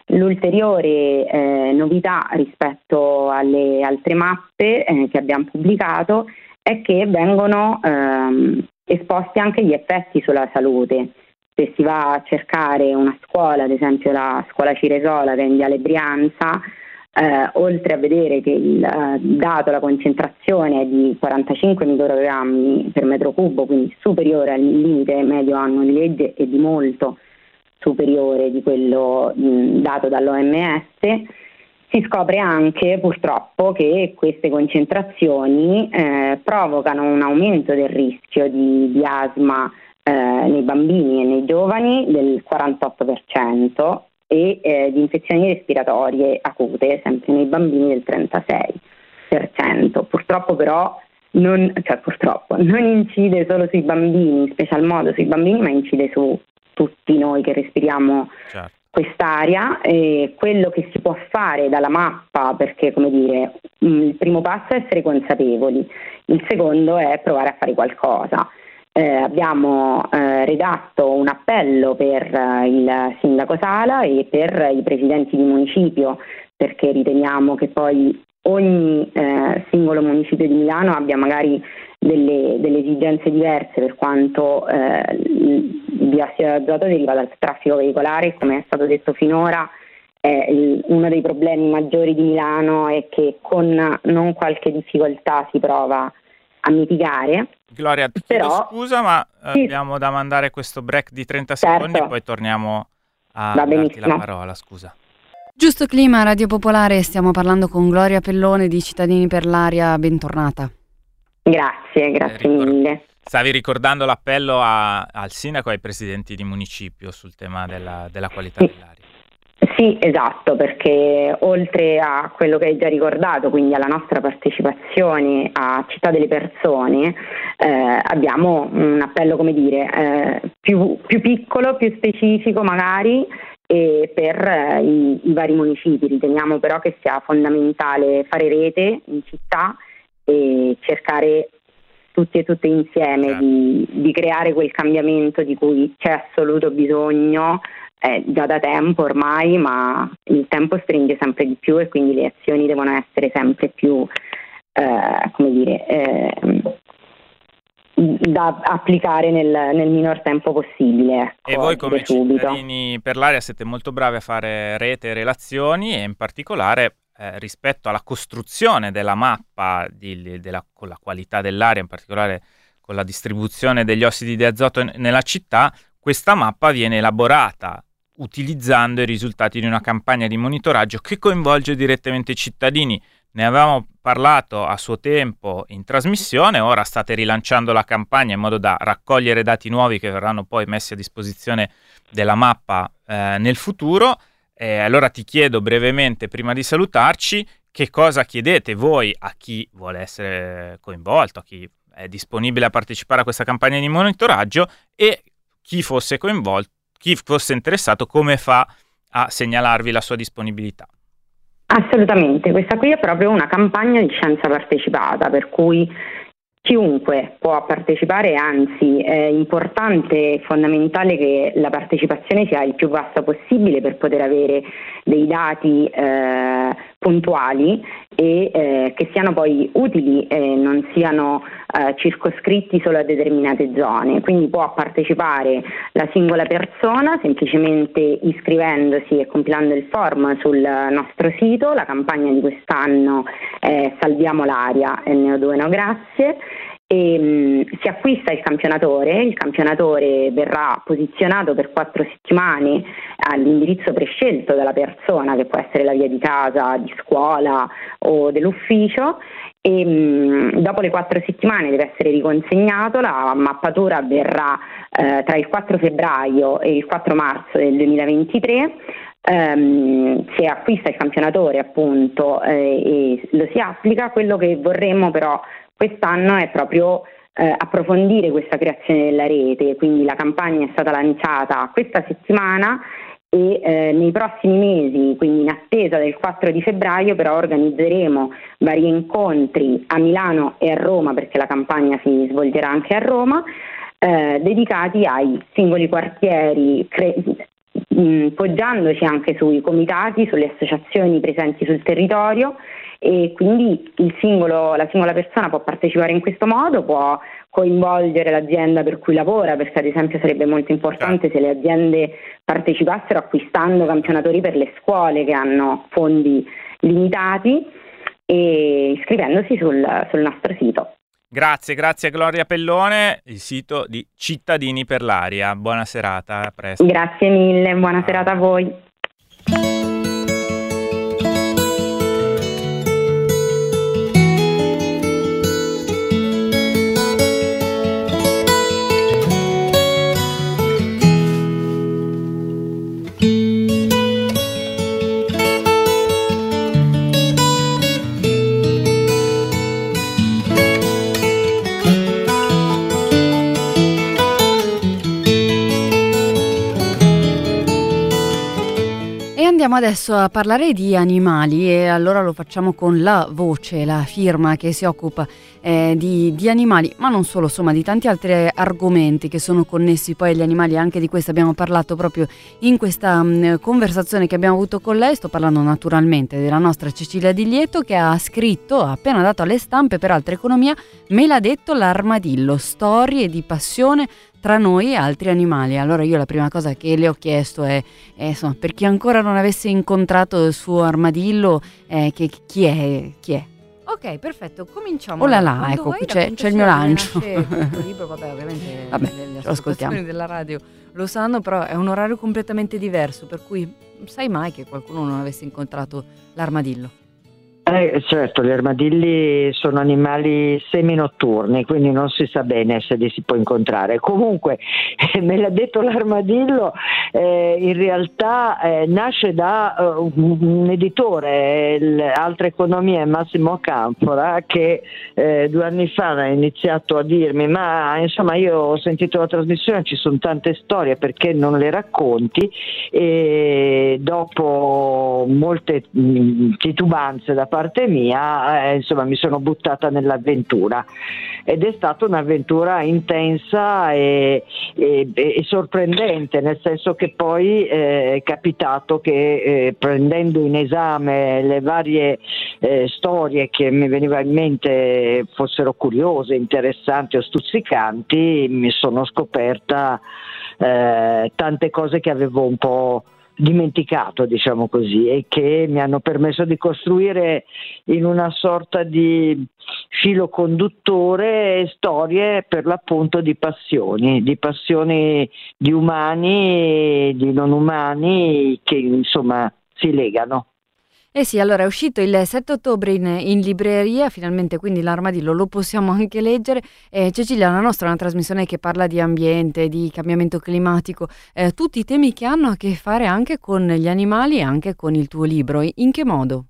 L'ulteriore eh, novità rispetto alle altre mappe eh, che abbiamo pubblicato è che vengono ehm, esposti anche gli effetti sulla salute. Se si va a cercare una scuola, ad esempio la scuola Ciresola che è in Viale Brianza, eh, oltre a vedere che il eh, dato, la concentrazione è di quarantacinque microgrammi per metro cubo, quindi superiore al limite medio annuo di legge e di molto superiore di quello mh, dato dall'O M S, si scopre anche purtroppo che queste concentrazioni eh, provocano un aumento del rischio di, di asma eh, nei bambini e nei giovani del quarantotto per cento e eh, di infezioni respiratorie acute sempre nei bambini del trentasei per cento. Purtroppo però non, cioè purtroppo non incide solo sui bambini, in special modo sui bambini, ma incide su tutti noi che respiriamo certo. quest'aria. E quello che si può fare dalla mappa, perché come dire, il primo passo è essere consapevoli, il secondo è provare a fare qualcosa. Eh, abbiamo eh, redatto un appello per eh, il sindaco Sala e per i presidenti di municipio perché riteniamo che poi ogni eh, singolo municipio di Milano abbia magari delle, delle esigenze diverse, per quanto eh, il biossido d'azoto deriva dal traffico veicolare, come è stato detto finora. Eh, il, uno dei problemi maggiori di Milano è che con non qualche difficoltà si prova a mitigare.
Gloria, ti
però,
chiedo scusa, ma
sì,
abbiamo da mandare questo break di trenta
certo,
secondi e poi torniamo a
va
darti
benissimo.
la parola, scusa.
Giusto Clima, Radio Popolare, stiamo parlando con Gloria Pellone di Cittadini per l'Aria, bentornata.
Grazie, grazie
eh, ricor-
mille.
Stavi ricordando l'appello a, al sindaco e ai presidenti di municipio sul tema della, della qualità
sì.
dell'aria.
Sì, esatto, perché oltre a quello che hai già ricordato, quindi alla nostra partecipazione a Città delle Persone, eh, abbiamo un appello, come dire, eh, più, più piccolo, più specifico magari, e per eh, i, i vari municipi. Riteniamo però che sia fondamentale fare rete in città e cercare tutti e tutte insieme
certo.
di, di creare quel cambiamento di cui c'è assoluto bisogno eh, già da tempo ormai, ma il tempo stringe sempre di più e quindi le azioni devono essere sempre più eh, come dire eh, da applicare nel, nel minor tempo possibile. Ecco,
e voi come
subito.
Cittadini per l'Aria siete molto bravi a fare rete e relazioni, e in particolare eh, rispetto alla costruzione della mappa di, della, con la qualità dell'aria, in particolare con la distribuzione degli ossidi di azoto n- nella città. Questa mappa viene elaborata utilizzando i risultati di una campagna di monitoraggio che coinvolge direttamente i cittadini. Ne avevamo parlato a suo tempo in trasmissione, ora state rilanciando la campagna in modo da raccogliere dati nuovi che verranno poi messi a disposizione della mappa eh, nel futuro. Eh, allora ti chiedo brevemente, prima di salutarci, che cosa chiedete voi a chi vuole essere coinvolto, a chi è disponibile a partecipare a questa campagna di monitoraggio, e chi fosse coinvolto, chi fosse interessato, come fa a segnalarvi la sua disponibilità.
Assolutamente, questa qui è proprio una campagna di scienza partecipata, per cui chiunque può partecipare, anzi è importante e fondamentale che la partecipazione sia il più vasta possibile per poter avere dei dati eh, puntuali e eh, che siano poi utili e non siano eh, circoscritti solo a determinate zone. Quindi può partecipare la singola persona semplicemente iscrivendosi e compilando il form sul nostro sito. La campagna di quest'anno è Salviamo l'aria N O due no grazie. E, mh, si acquista il campionatore, il campionatore verrà posizionato per quattro settimane all'indirizzo prescelto dalla persona, che può essere la via di casa, di scuola o dell'ufficio, e mh, dopo le quattro settimane deve essere riconsegnato. La mappatura avverrà eh, tra il quattro febbraio e il quattro marzo del duemilaventitré. Um, si acquista il campionatore appunto eh, e lo si applica. Quello che vorremmo però quest'anno è proprio eh, approfondire questa creazione della rete, quindi la campagna è stata lanciata questa settimana e eh, nei prossimi mesi, quindi in attesa del quattro di febbraio, però organizzeremo vari incontri a Milano e a Roma, perché la campagna si svolgerà anche a Roma, eh, dedicati ai singoli quartieri, cre- mh, poggiandoci anche sui comitati, sulle associazioni presenti sul territorio. E quindi il singolo, la singola persona può partecipare in questo modo, può coinvolgere l'azienda per cui lavora, perché ad esempio sarebbe molto importante se le aziende partecipassero acquistando campionatori per le scuole che hanno fondi limitati e iscrivendosi sul, sul nostro sito.
Grazie, grazie a Gloria Pellone, il sito di Cittadini per l'Aria. Buona serata, a presto.
Grazie mille, buona ah. serata a voi.
Andiamo adesso a parlare di animali e allora lo facciamo con La Voce, la firma che si occupa eh, di, di animali, ma non solo, insomma di tanti altri argomenti che sono connessi poi agli animali. Anche di questo abbiamo parlato proprio in questa mh, conversazione che abbiamo avuto con lei. Sto parlando naturalmente della nostra Cecilia Di Lieto, che ha scritto, ha appena dato alle stampe per Altra Economia, Me l'ha detto l'armadillo, storie di passione tra noi e altri animali. Allora io la prima cosa che le ho chiesto è, è insomma, per chi ancora non avesse incontrato il suo armadillo, eh, che, chi è? Chi è?
Ok, perfetto, cominciamo.
Oh là là, ecco, qui c'è, c'è il mio lancio.
Questo libro, vabbè, ovviamente
vabbè,
le, le
lo ascoltiamo.
della radio lo sanno, però è un orario completamente diverso, per cui sai mai che qualcuno non avesse incontrato l'armadillo.
Eh, certo, gli armadilli sono animali seminotturni, quindi non si sa bene se li si può incontrare. Comunque, eh, me l'ha detto l'armadillo, eh, in realtà eh, nasce da uh, un editore, Altra Economia, Massimo Canfora, che eh, due anni fa ha iniziato a dirmi: ma insomma, io ho sentito la trasmissione, ci sono tante storie, perché non le racconti? E dopo molte mh, titubanze da parte mia, eh, insomma, mi sono buttata nell'avventura, ed è stata un'avventura intensa e, e, e sorprendente, nel senso che poi eh, è capitato che eh, prendendo in esame le varie eh, storie che mi veniva in mente fossero curiose, interessanti o stuzzicanti, mi sono scoperta eh, tante cose che avevo un po' dimenticato, diciamo così, e che mi hanno permesso di costruire in una sorta di filo conduttore storie per l'appunto di passioni, di passioni di umani, di non umani, che insomma si legano.
Eh sì, allora è uscito il sette ottobre in, in libreria, finalmente, quindi l'armadillo lo possiamo anche leggere. Eh, Cecilia, la nostra è una trasmissione che parla di ambiente, di cambiamento climatico, eh, tutti i temi che hanno a che fare anche con gli animali e anche con il tuo libro. In che modo?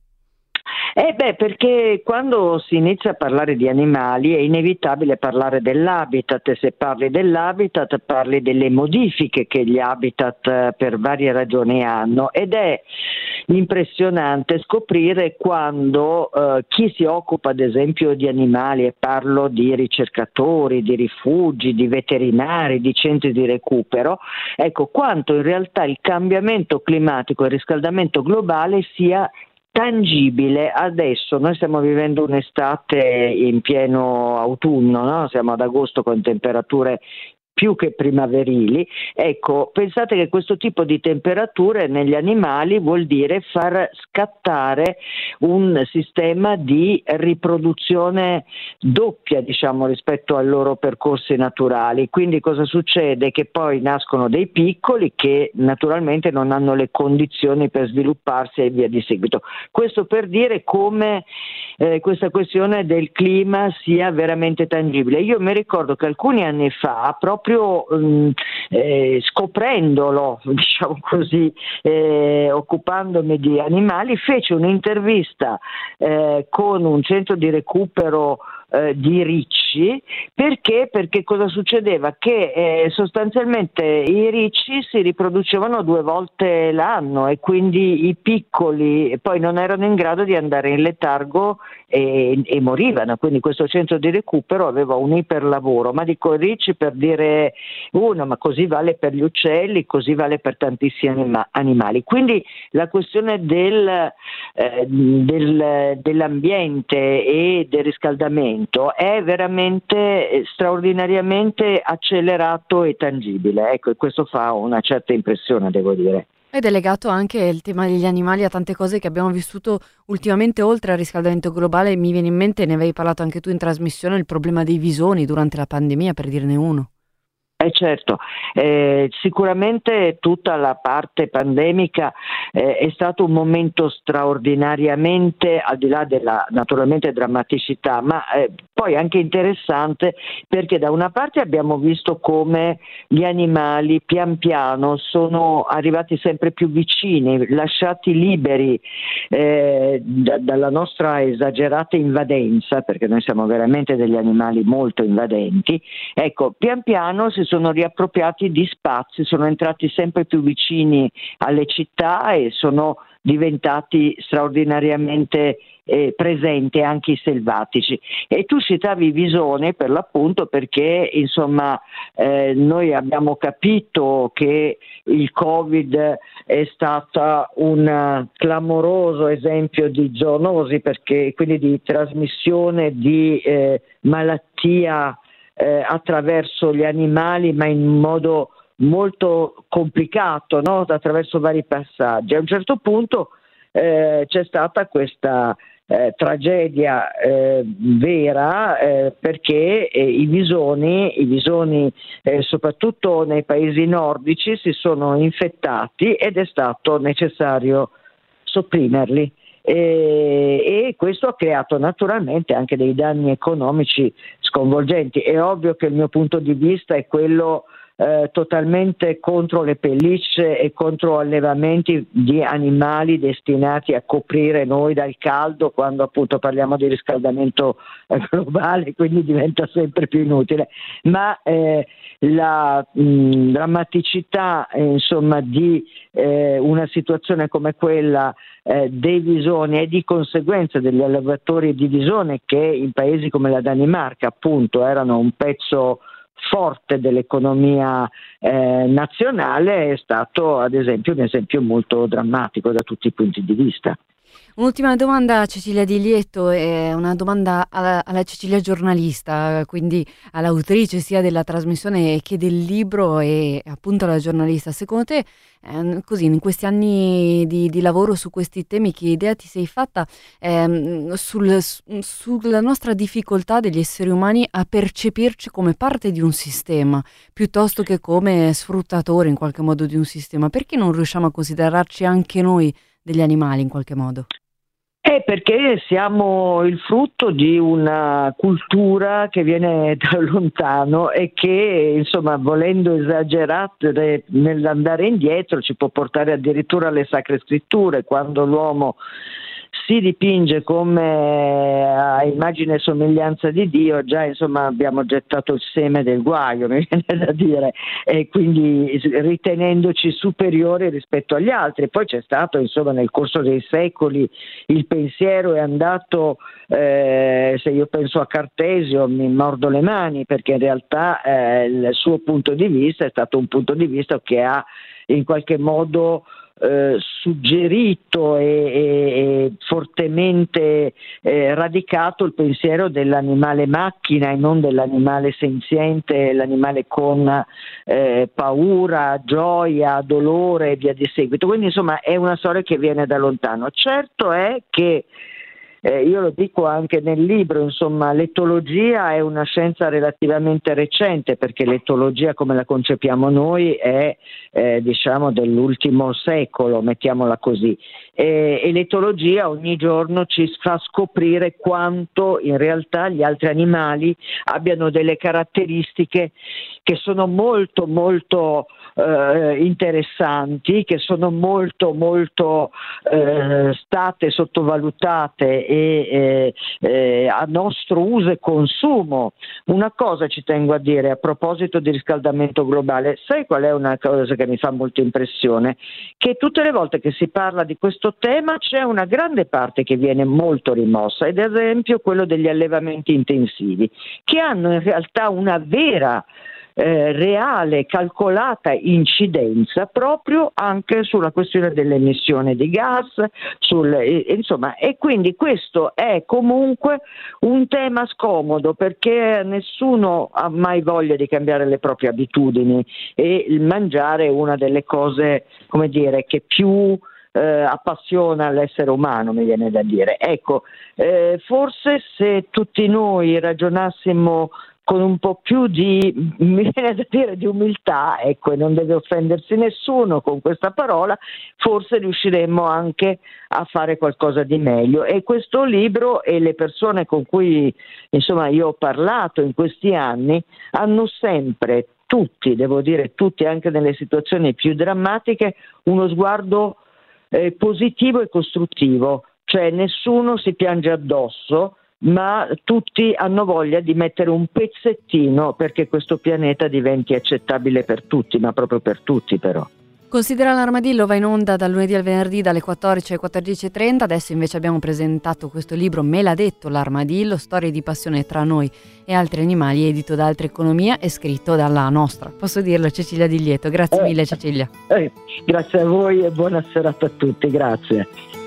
Eh beh, perché quando si inizia a parlare di animali è inevitabile parlare dell'habitat, e se parli dell'habitat parli delle modifiche che gli habitat per varie ragioni hanno, ed è impressionante scoprire quando eh, chi si occupa ad esempio di animali, e parlo di ricercatori, di rifugi, di veterinari, di centri di recupero, ecco quanto in realtà il cambiamento climatico e il riscaldamento globale sia tangibile. Adesso noi stiamo vivendo un'estate in pieno autunno, no? Siamo ad agosto con temperature più che primaverili. Ecco, pensate che questo tipo di temperature negli animali vuol dire far scattare un sistema di riproduzione doppia, diciamo, rispetto ai loro percorsi naturali. Quindi cosa succede? Che poi nascono dei piccoli che naturalmente non hanno le condizioni per svilupparsi e via di seguito. Questo per dire come eh, questa questione del clima sia veramente tangibile. Io mi ricordo che alcuni anni fa, proprio Mh, eh, scoprendolo, diciamo così, eh, occupandomi di animali, fece un'intervista eh, con un centro di recupero eh, di ricci. Perché? Perché cosa succedeva? Che eh, sostanzialmente i ricci si riproducevano due volte l'anno, e quindi i piccoli poi non erano in grado di andare in letargo e, e morivano. Quindi questo centro di recupero aveva un iperlavoro, ma dico ricci per dire uno, ma così vale per gli uccelli, così vale per tantissimi anima- animali. Quindi la questione del, eh, del, dell'ambiente e del riscaldamento è veramente straordinariamente accelerato e tangibile. Ecco, e questo fa una certa impressione, devo dire.
Ed è legato anche il tema degli animali a tante cose che abbiamo vissuto ultimamente, oltre al riscaldamento globale. Mi viene in mente, ne avevi parlato anche tu in trasmissione, il problema dei visoni durante la pandemia, per dirne uno.
Eh certo, eh, sicuramente tutta la parte pandemica eh, è stato un momento straordinariamente, al di là della naturalmente drammaticità, ma eh, poi anche interessante, perché da una parte abbiamo visto come gli animali pian piano sono arrivati sempre più vicini, lasciati liberi eh, da, dalla nostra esagerata invadenza, perché noi siamo veramente degli animali molto invadenti. Ecco, pian piano si sono riappropriati di spazi, sono entrati sempre più vicini alle città e sono diventati straordinariamente eh, presenti anche i selvatici. E tu citavi i visoni per l'appunto perché insomma eh, noi abbiamo capito che il Covid è stato un clamoroso esempio di zoonosi, perché quindi di trasmissione di eh, malattia eh, attraverso gli animali, ma in modo molto complicato, no? Attraverso vari passaggi. A un certo punto eh, c'è stata questa eh, tragedia eh, vera eh, perché eh, i visoni, i visoni eh, soprattutto nei paesi nordici si sono infettati ed è stato necessario sopprimerli. E, e questo ha creato naturalmente anche dei danni economici sconvolgenti. È ovvio che il mio punto di vista è quello Eh, totalmente contro le pellicce e contro allevamenti di animali destinati a coprire noi dal caldo, quando appunto parliamo di riscaldamento eh, globale, quindi diventa sempre più inutile. Ma eh, la mh, drammaticità eh, insomma di eh, una situazione come quella eh, dei visoni e di conseguenza degli allevatori di visone, che in paesi come la Danimarca appunto erano un pezzo forte dell'economia eh, nazionale, è stato ad esempio un esempio molto drammatico da tutti i punti di vista.
Un'ultima domanda a Cecilia Di Lieto, è una domanda alla, alla Cecilia giornalista, quindi all'autrice sia della trasmissione che del libro e appunto alla giornalista. Secondo te, eh, così in questi anni di, di lavoro su questi temi, che idea ti sei fatta ehm, sul, sulla nostra difficoltà degli esseri umani a percepirci come parte di un sistema, piuttosto che come sfruttatori in qualche modo di un sistema? Perché non riusciamo a considerarci anche noi degli animali in qualche modo?
È perché siamo il frutto di una cultura che viene da lontano e che, insomma, volendo esagerare nell'andare indietro, ci può portare addirittura alle sacre scritture, quando l'uomo si dipinge come a immagine e somiglianza di Dio, già insomma abbiamo gettato il seme del guaio, mi viene da dire, e quindi ritenendoci superiori rispetto agli altri. Poi c'è stato insomma nel corso dei secoli il pensiero è andato, eh, se io penso a Cartesio mi mordo le mani, perché in realtà eh, il suo punto di vista è stato un punto di vista che ha in qualche modo Eh, suggerito e, e, e fortemente eh, radicato il pensiero dell'animale macchina e non dell'animale senziente, l'animale con eh, paura, gioia, dolore e via di seguito. Quindi insomma è una storia che viene da lontano. Certo è che Eh, io lo dico anche nel libro, insomma, l'etologia è una scienza relativamente recente, perché l'etologia come la concepiamo noi è eh, diciamo dell'ultimo secolo, mettiamola così, e, e l'etologia ogni giorno ci fa scoprire quanto in realtà gli altri animali abbiano delle caratteristiche che sono molto molto eh, interessanti, che sono molto molto eh, state sottovalutate e eh, eh, a nostro uso e consumo. Una cosa ci tengo a dire a proposito di riscaldamento globale: sai qual è una cosa che mi fa molta impressione? Che tutte le volte che si parla di questo tema c'è una grande parte che viene molto rimossa, ed ad esempio quello degli allevamenti intensivi, che hanno in realtà una vera Eh, reale, calcolata incidenza proprio anche sulla questione dell'emissione di gas, sul, eh, insomma, e quindi questo è comunque un tema scomodo, perché nessuno ha mai voglia di cambiare le proprie abitudini, e il mangiare è una delle cose, come dire, che più Eh, appassiona l'essere umano, mi viene da dire. Ecco, eh, forse se tutti noi ragionassimo con un po' più di, mi viene da dire, di umiltà, ecco, e non deve offendersi nessuno con questa parola, forse riusciremmo anche a fare qualcosa di meglio. E questo libro e le persone con cui insomma io ho parlato in questi anni hanno sempre, tutti, devo dire tutti, anche nelle situazioni più drammatiche, uno sguardo Eh, positivo e costruttivo, cioè nessuno si piange addosso, ma tutti hanno voglia di mettere un pezzettino perché questo pianeta diventi accettabile per tutti, ma proprio per tutti però.
Considera l'Armadillo va in onda dal lunedì al venerdì dalle quattordici alle quattordici e trenta. Adesso invece abbiamo presentato questo libro Me l'ha detto l'Armadillo, storie di passione tra noi e altri animali, edito da Altra Economia e scritto dalla nostra, posso dirlo, Cecilia Di Lieto. Grazie
eh,
mille Cecilia.
Eh, grazie a voi e buona serata a tutti, grazie.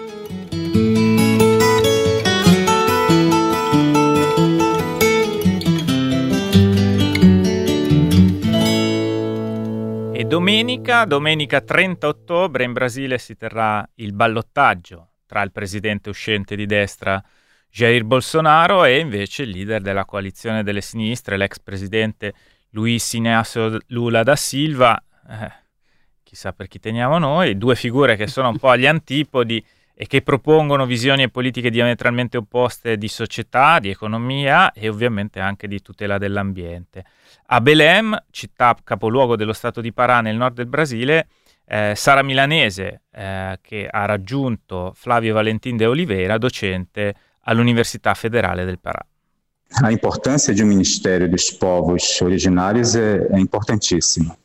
Domenica, domenica trenta ottobre in Brasile si terrà il ballottaggio tra il presidente uscente di destra Jair Bolsonaro e invece il leader della coalizione delle sinistre, l'ex presidente Luiz Inácio Lula da Silva, eh, chissà per chi teniamo noi, due figure che sono un po' agli antipodi e che propongono visioni e politiche diametralmente opposte di società, di economia e ovviamente anche di tutela dell'ambiente. A Belém, città capoluogo dello stato di Pará nel nord del Brasile, eh, Sara Milanese, eh, che ha raggiunto Flávio Valentim de Oliveira, docente all'Università Federale del Pará.
A importância de um Ministério dos Povos Originários é, é importantíssima.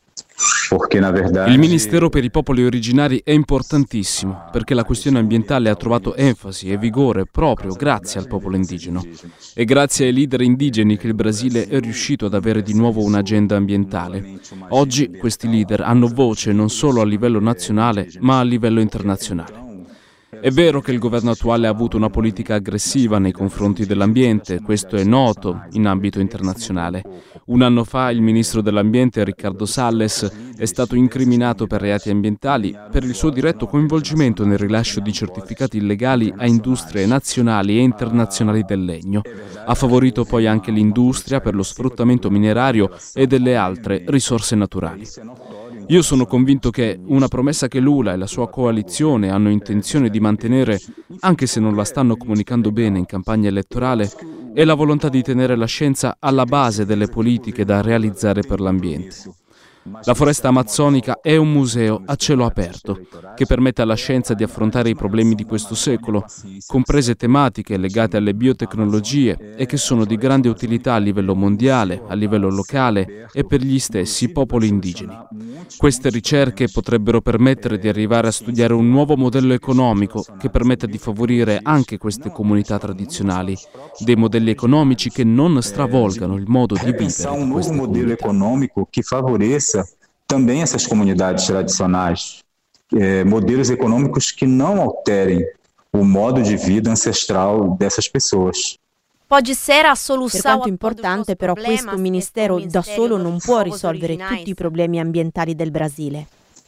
Il Ministero per i popoli originari è importantissimo perché la questione ambientale ha trovato enfasi e vigore proprio grazie al popolo indigeno. È grazie ai leader indigeni che il Brasile è riuscito ad avere di nuovo un'agenda ambientale. Oggi questi leader hanno voce non solo a livello nazionale ma a livello internazionale. È vero che il governo attuale ha avuto una politica aggressiva nei confronti dell'ambiente, questo è noto in ambito internazionale. Un anno fa il ministro dell'ambiente Ricardo Salles è stato incriminato per reati ambientali per il suo diretto coinvolgimento nel rilascio di certificati illegali a industrie nazionali e internazionali del legno. Ha favorito poi anche l'industria per lo sfruttamento minerario e delle altre risorse naturali. Io sono convinto che una promessa che Lula e la sua coalizione hanno intenzione di mantenere, anche se non la stanno comunicando bene in campagna elettorale, è la volontà di tenere la scienza alla base delle politiche da realizzare per l'ambiente. La foresta amazzonica è un museo a cielo aperto che permette alla scienza di affrontare i problemi di questo secolo, comprese tematiche legate alle biotecnologie e che sono di grande utilità a livello mondiale, a livello locale e per gli stessi popoli indigeni. Queste ricerche potrebbero permettere di arrivare a studiare un nuovo modello economico che permetta di favorire anche queste comunità tradizionali, dei modelli economici che non stravolgano il modo di vivere di
um
queste
novo modelo
comunità.
econômico que favoreça também essas comunidades tradicionais, eh, modelos econômicos que não alterem o modo de vida ancestral dessas pessoas.
Per
Per quanto importante, però, questo ministero da solo non può risolvere tutti i problemi ambientali del Brasile.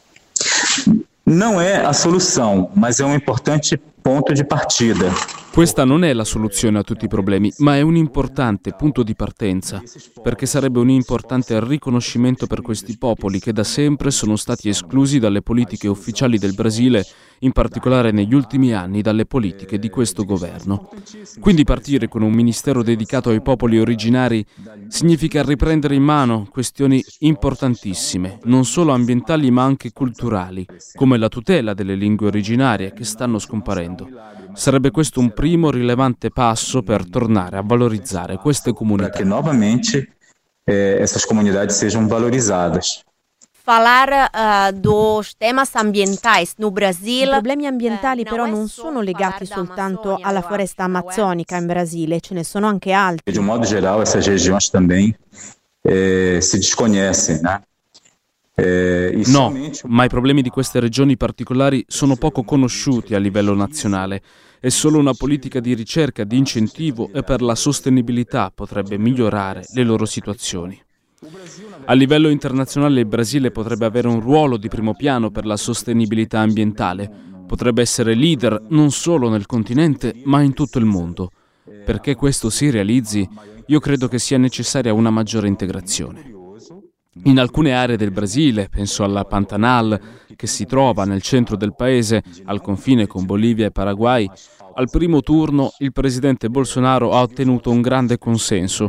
Não é a solução, mas é um importante ponto de partida.
Questa non è la soluzione a tutti i problemi, ma è un importante punto di partenza, perché sarebbe un importante riconoscimento per questi popoli che da sempre sono stati esclusi dalle politiche ufficiali del Brasile, in particolare negli ultimi anni dalle politiche di questo governo. Quindi partire con un ministero dedicato ai popoli originari significa riprendere in mano questioni importantissime, non solo ambientali ma anche culturali, come la tutela delle lingue originarie che stanno scomparendo. Sarebbe questo un primo rilevante passo per tornare a valorizzare queste comunità.
Para que novamente eh, essas comunidades sejam valorizadas.
Falar uh, dos temas ambientais no Brasil. I problemi ambientali però non sono legati soltanto alla foresta amazzonica in Brasile, ce ne sono anche altri.
De um modo geral, essas regiões também eh, se desconhecem, né? Eh,
No, ma i problemi di queste regioni particolari sono poco conosciuti a livello nazionale e solo una politica di ricerca, di incentivo e per la sostenibilità potrebbe migliorare le loro situazioni. A livello internazionale il Brasile potrebbe avere un ruolo di primo piano per la sostenibilità ambientale, potrebbe essere leader non solo nel continente ma in tutto il mondo. Perché questo si realizzi, io credo che sia necessaria una maggiore integrazione. In alcune aree del Brasile, penso alla Pantanal, che si trova nel centro del paese, al confine con Bolivia e Paraguay, al primo turno il presidente Bolsonaro ha ottenuto un grande consenso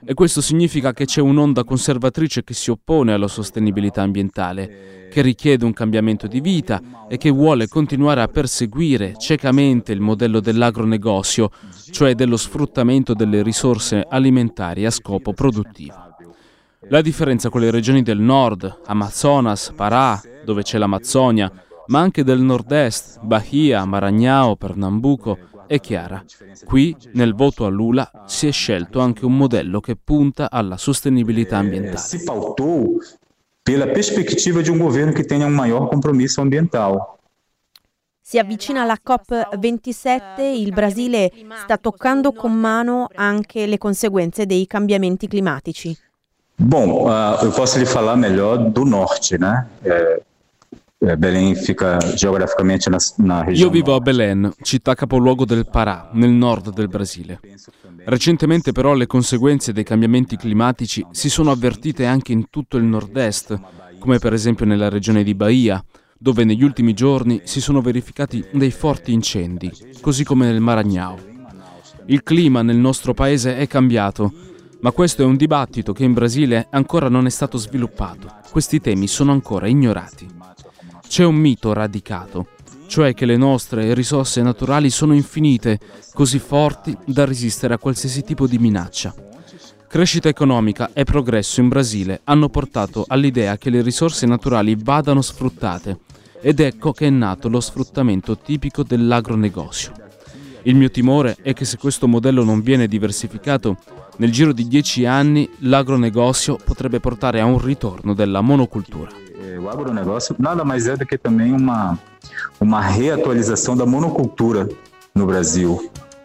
E questo significa che c'è un'onda conservatrice che si oppone alla sostenibilità ambientale, che richiede un cambiamento di vita e che vuole continuare a perseguire ciecamente il modello dell'agronegozio, cioè dello sfruttamento delle risorse alimentari a scopo produttivo. La differenza con le regioni del nord, Amazonas, Pará, dove c'è l'Amazzonia, ma anche del nord-est, Bahia, Maranhão, Pernambuco, è chiara. Qui, nel voto a Lula, si è scelto anche un modello che punta alla sostenibilità ambientale.
Si pautou pela perspectiva di un governo che tenha un maggior compromesso ambiental.
Si avvicina alla COP ventisette, il Brasile sta toccando con mano anche le conseguenze dei cambiamenti climatici.
Bom, uh, eu posso lhe falar melhor do norte, né? É, é, Belém fica geograficamente na, na regione.
Io vivo a Belém, città capoluogo del Pará, nel nord del Brasile. Recentemente però le conseguenze dei cambiamenti climatici si sono avvertite anche in tutto il nord-est, come per esempio nella regione di Bahia, dove negli ultimi giorni si sono verificati dei forti incendi, così come nel Maranhão. Il clima nel nostro paese è cambiato, ma questo è un dibattito che in Brasile ancora non è stato sviluppato. Questi temi sono ancora ignorati. C'è un mito radicato, cioè che le nostre risorse naturali sono infinite, così forti da resistere a qualsiasi tipo di minaccia. Crescita economica e progresso in Brasile hanno portato all'idea che le risorse naturali vadano sfruttate, ed ecco che è nato lo sfruttamento tipico dell'agronegozio. Il mio timore è che se questo modello non viene diversificato, nel giro di dieci anni l'agronegozio potrebbe portare a un ritorno della monocultura.
O agronegócio nada mais é do que também uma, uma reatualização da monocultura no Brasil.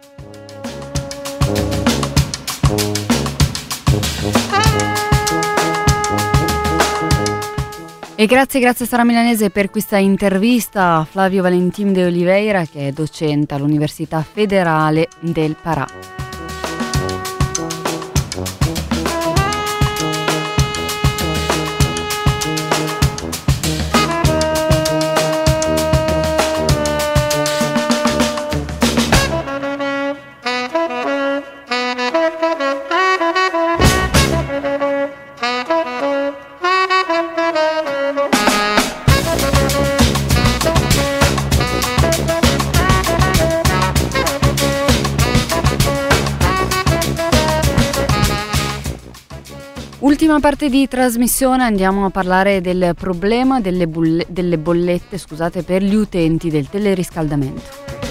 E grazie, grazie Sara Milanese per questa intervista a Flavio Valentim de Oliveira, che è docente all'Università Federale del Pará. Ultima parte di trasmissione, andiamo a parlare del problema delle, bulle, delle bollette scusate, per gli utenti del teleriscaldamento.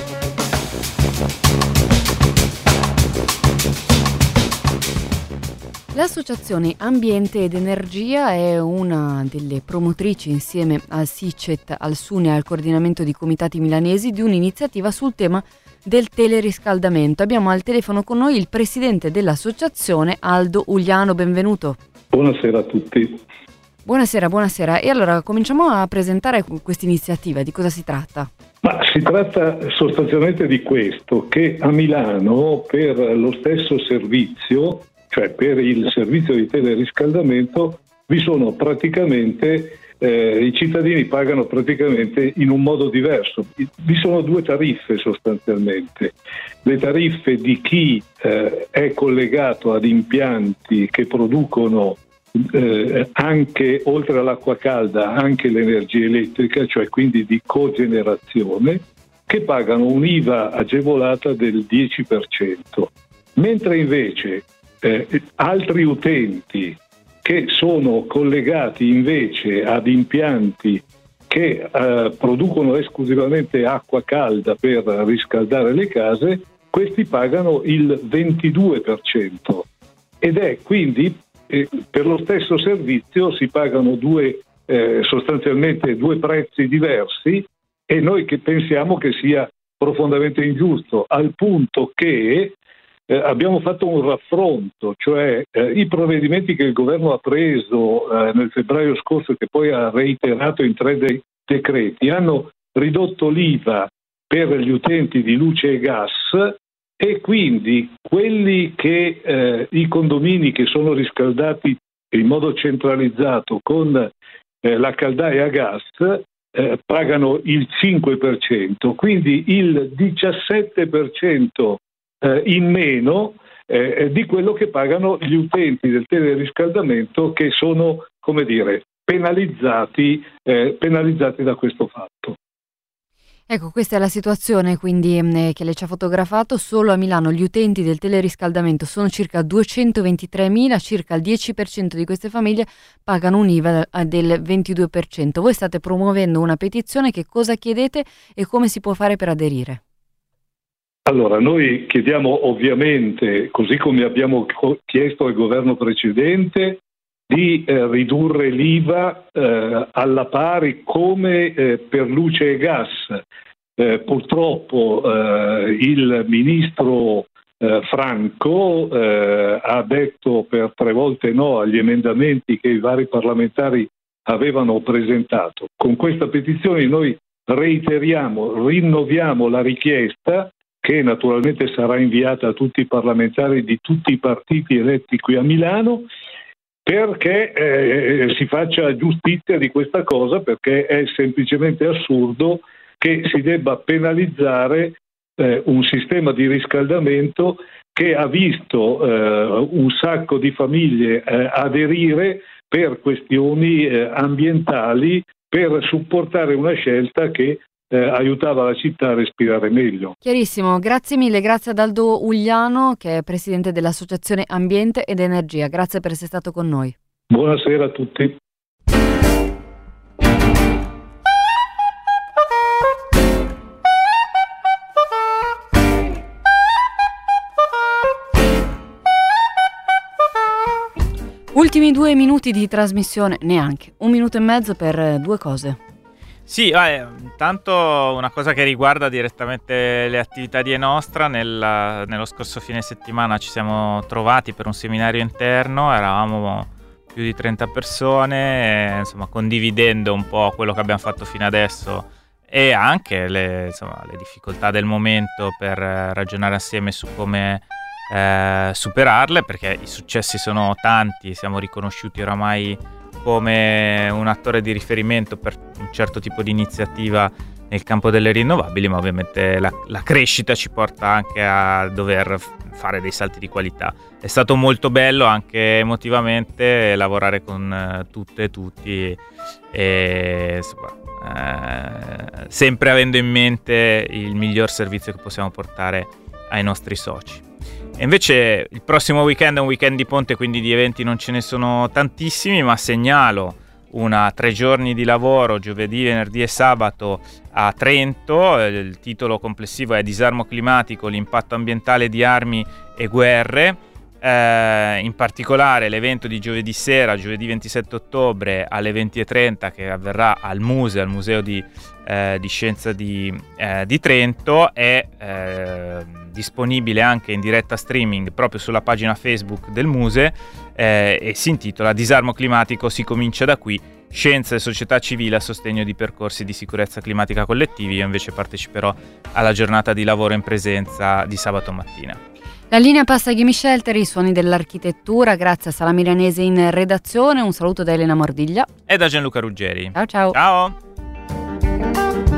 L'associazione Ambiente ed Energia è una delle promotrici, insieme al SICET, al SUNE e al coordinamento di comitati milanesi, di un'iniziativa sul tema del teleriscaldamento. Abbiamo al telefono con noi il presidente dell'associazione, Aldo Ugliano. Benvenuto.
Buonasera a tutti.
Buonasera, buonasera. E allora cominciamo a presentare questa iniziativa. Di cosa si tratta?
Ma si tratta sostanzialmente di questo, che a Milano per lo stesso servizio, cioè per il servizio di teleriscaldamento, vi sono praticamente eh, i cittadini pagano praticamente in un modo diverso. Vi sono due tariffe sostanzialmente. Le tariffe di chi eh, è collegato ad impianti che producono eh, anche, oltre all'acqua calda, anche l'energia elettrica, cioè quindi di cogenerazione, che pagano un'I V A agevolata del dieci per cento. Mentre invece eh, altri utenti che sono collegati invece ad impianti che eh, producono esclusivamente acqua calda per riscaldare le case, questi pagano il ventidue per cento. Ed è quindi eh, per lo stesso servizio si pagano due, eh, sostanzialmente due prezzi diversi, e noi che pensiamo che sia profondamente ingiusto, al punto che Eh, abbiamo fatto un raffronto, cioè eh, i provvedimenti che il governo ha preso eh, nel febbraio scorso, che poi ha reiterato in tre de- decreti, hanno ridotto l'I V A per gli utenti di luce e gas, e quindi quelli che eh, i condomini che sono riscaldati in modo centralizzato con eh, la caldaia a gas eh, pagano il cinque per cento, quindi il diciassette per cento in meno eh, di quello che pagano gli utenti del teleriscaldamento, che sono, come dire, penalizzati, eh, penalizzati da questo fatto.
Ecco, questa è la situazione quindi eh, che lei ci ha fotografato. Solo a Milano gli utenti del teleriscaldamento sono circa duecentoventitremila, circa il dieci per cento di queste famiglie pagano un I V A del ventidue per cento. Voi state promuovendo una petizione, che cosa chiedete e come si può fare per aderire?
Allora, noi chiediamo ovviamente, così come abbiamo chiesto al governo precedente, di eh, ridurre l'I V A eh, alla pari come eh, per luce e gas. Eh, purtroppo eh, il ministro eh, Franco eh, ha detto per tre volte no agli emendamenti che i vari parlamentari avevano presentato. Con questa petizione noi reiteriamo, rinnoviamo la richiesta, che naturalmente sarà inviata a tutti i parlamentari di tutti i partiti eletti qui a Milano, perché eh, si faccia giustizia di questa cosa, perché è semplicemente assurdo che si debba penalizzare eh, un sistema di riscaldamento che ha visto eh, un sacco di famiglie eh, aderire per questioni eh, ambientali, per supportare una scelta che eh, aiutava la città a respirare meglio.
Chiarissimo, grazie mille, grazie ad Aldo Ugliano, che è presidente dell'Associazione Ambiente ed Energia. Grazie per essere stato con noi.
Buonasera a tutti.
Ultimi due minuti di trasmissione, neanche, un minuto e mezzo per due cose.
Sì, eh, intanto una cosa che riguarda direttamente le attività di Enostra. Nel, nello scorso fine settimana ci siamo trovati per un seminario interno, eravamo più di trenta persone, e, insomma, condividendo un po' quello che abbiamo fatto fino adesso e anche le, insomma, le difficoltà del momento, per ragionare assieme su come eh, superarle, perché i successi sono tanti, siamo riconosciuti oramai come un attore di riferimento per un certo tipo di iniziativa nel campo delle rinnovabili, ma ovviamente la, la crescita ci porta anche a dover fare dei salti di qualità. È stato molto bello anche emotivamente lavorare con eh, tutte e tutti, e insomma, eh, sempre avendo in mente il miglior servizio che possiamo portare ai nostri soci. E invece il prossimo weekend è un weekend di ponte, quindi di eventi non ce ne sono tantissimi, ma segnalo una tre giorni di lavoro giovedì, venerdì e sabato a Trento. Il titolo complessivo è Disarmo climatico, l'impatto ambientale di armi e guerre. Eh, in particolare l'evento di giovedì sera, giovedì ventisette ottobre alle venti e trenta, che avverrà al Muse, al Museo di, eh, di Scienza di, eh, di Trento, è eh, disponibile anche in diretta streaming proprio sulla pagina Facebook del Muse, eh, e si intitola Disarmo climatico, si comincia da qui, scienza e società civile a sostegno di percorsi di sicurezza climatica collettivi. Io invece parteciperò alla giornata di lavoro in presenza di sabato mattina.
La linea passa a Gimme Shelter, i suoni dell'architettura, grazie a Sala Milanese in redazione. Un saluto da Elena Mordiglia
e da Gianluca Ruggeri.
Ciao ciao.
Ciao.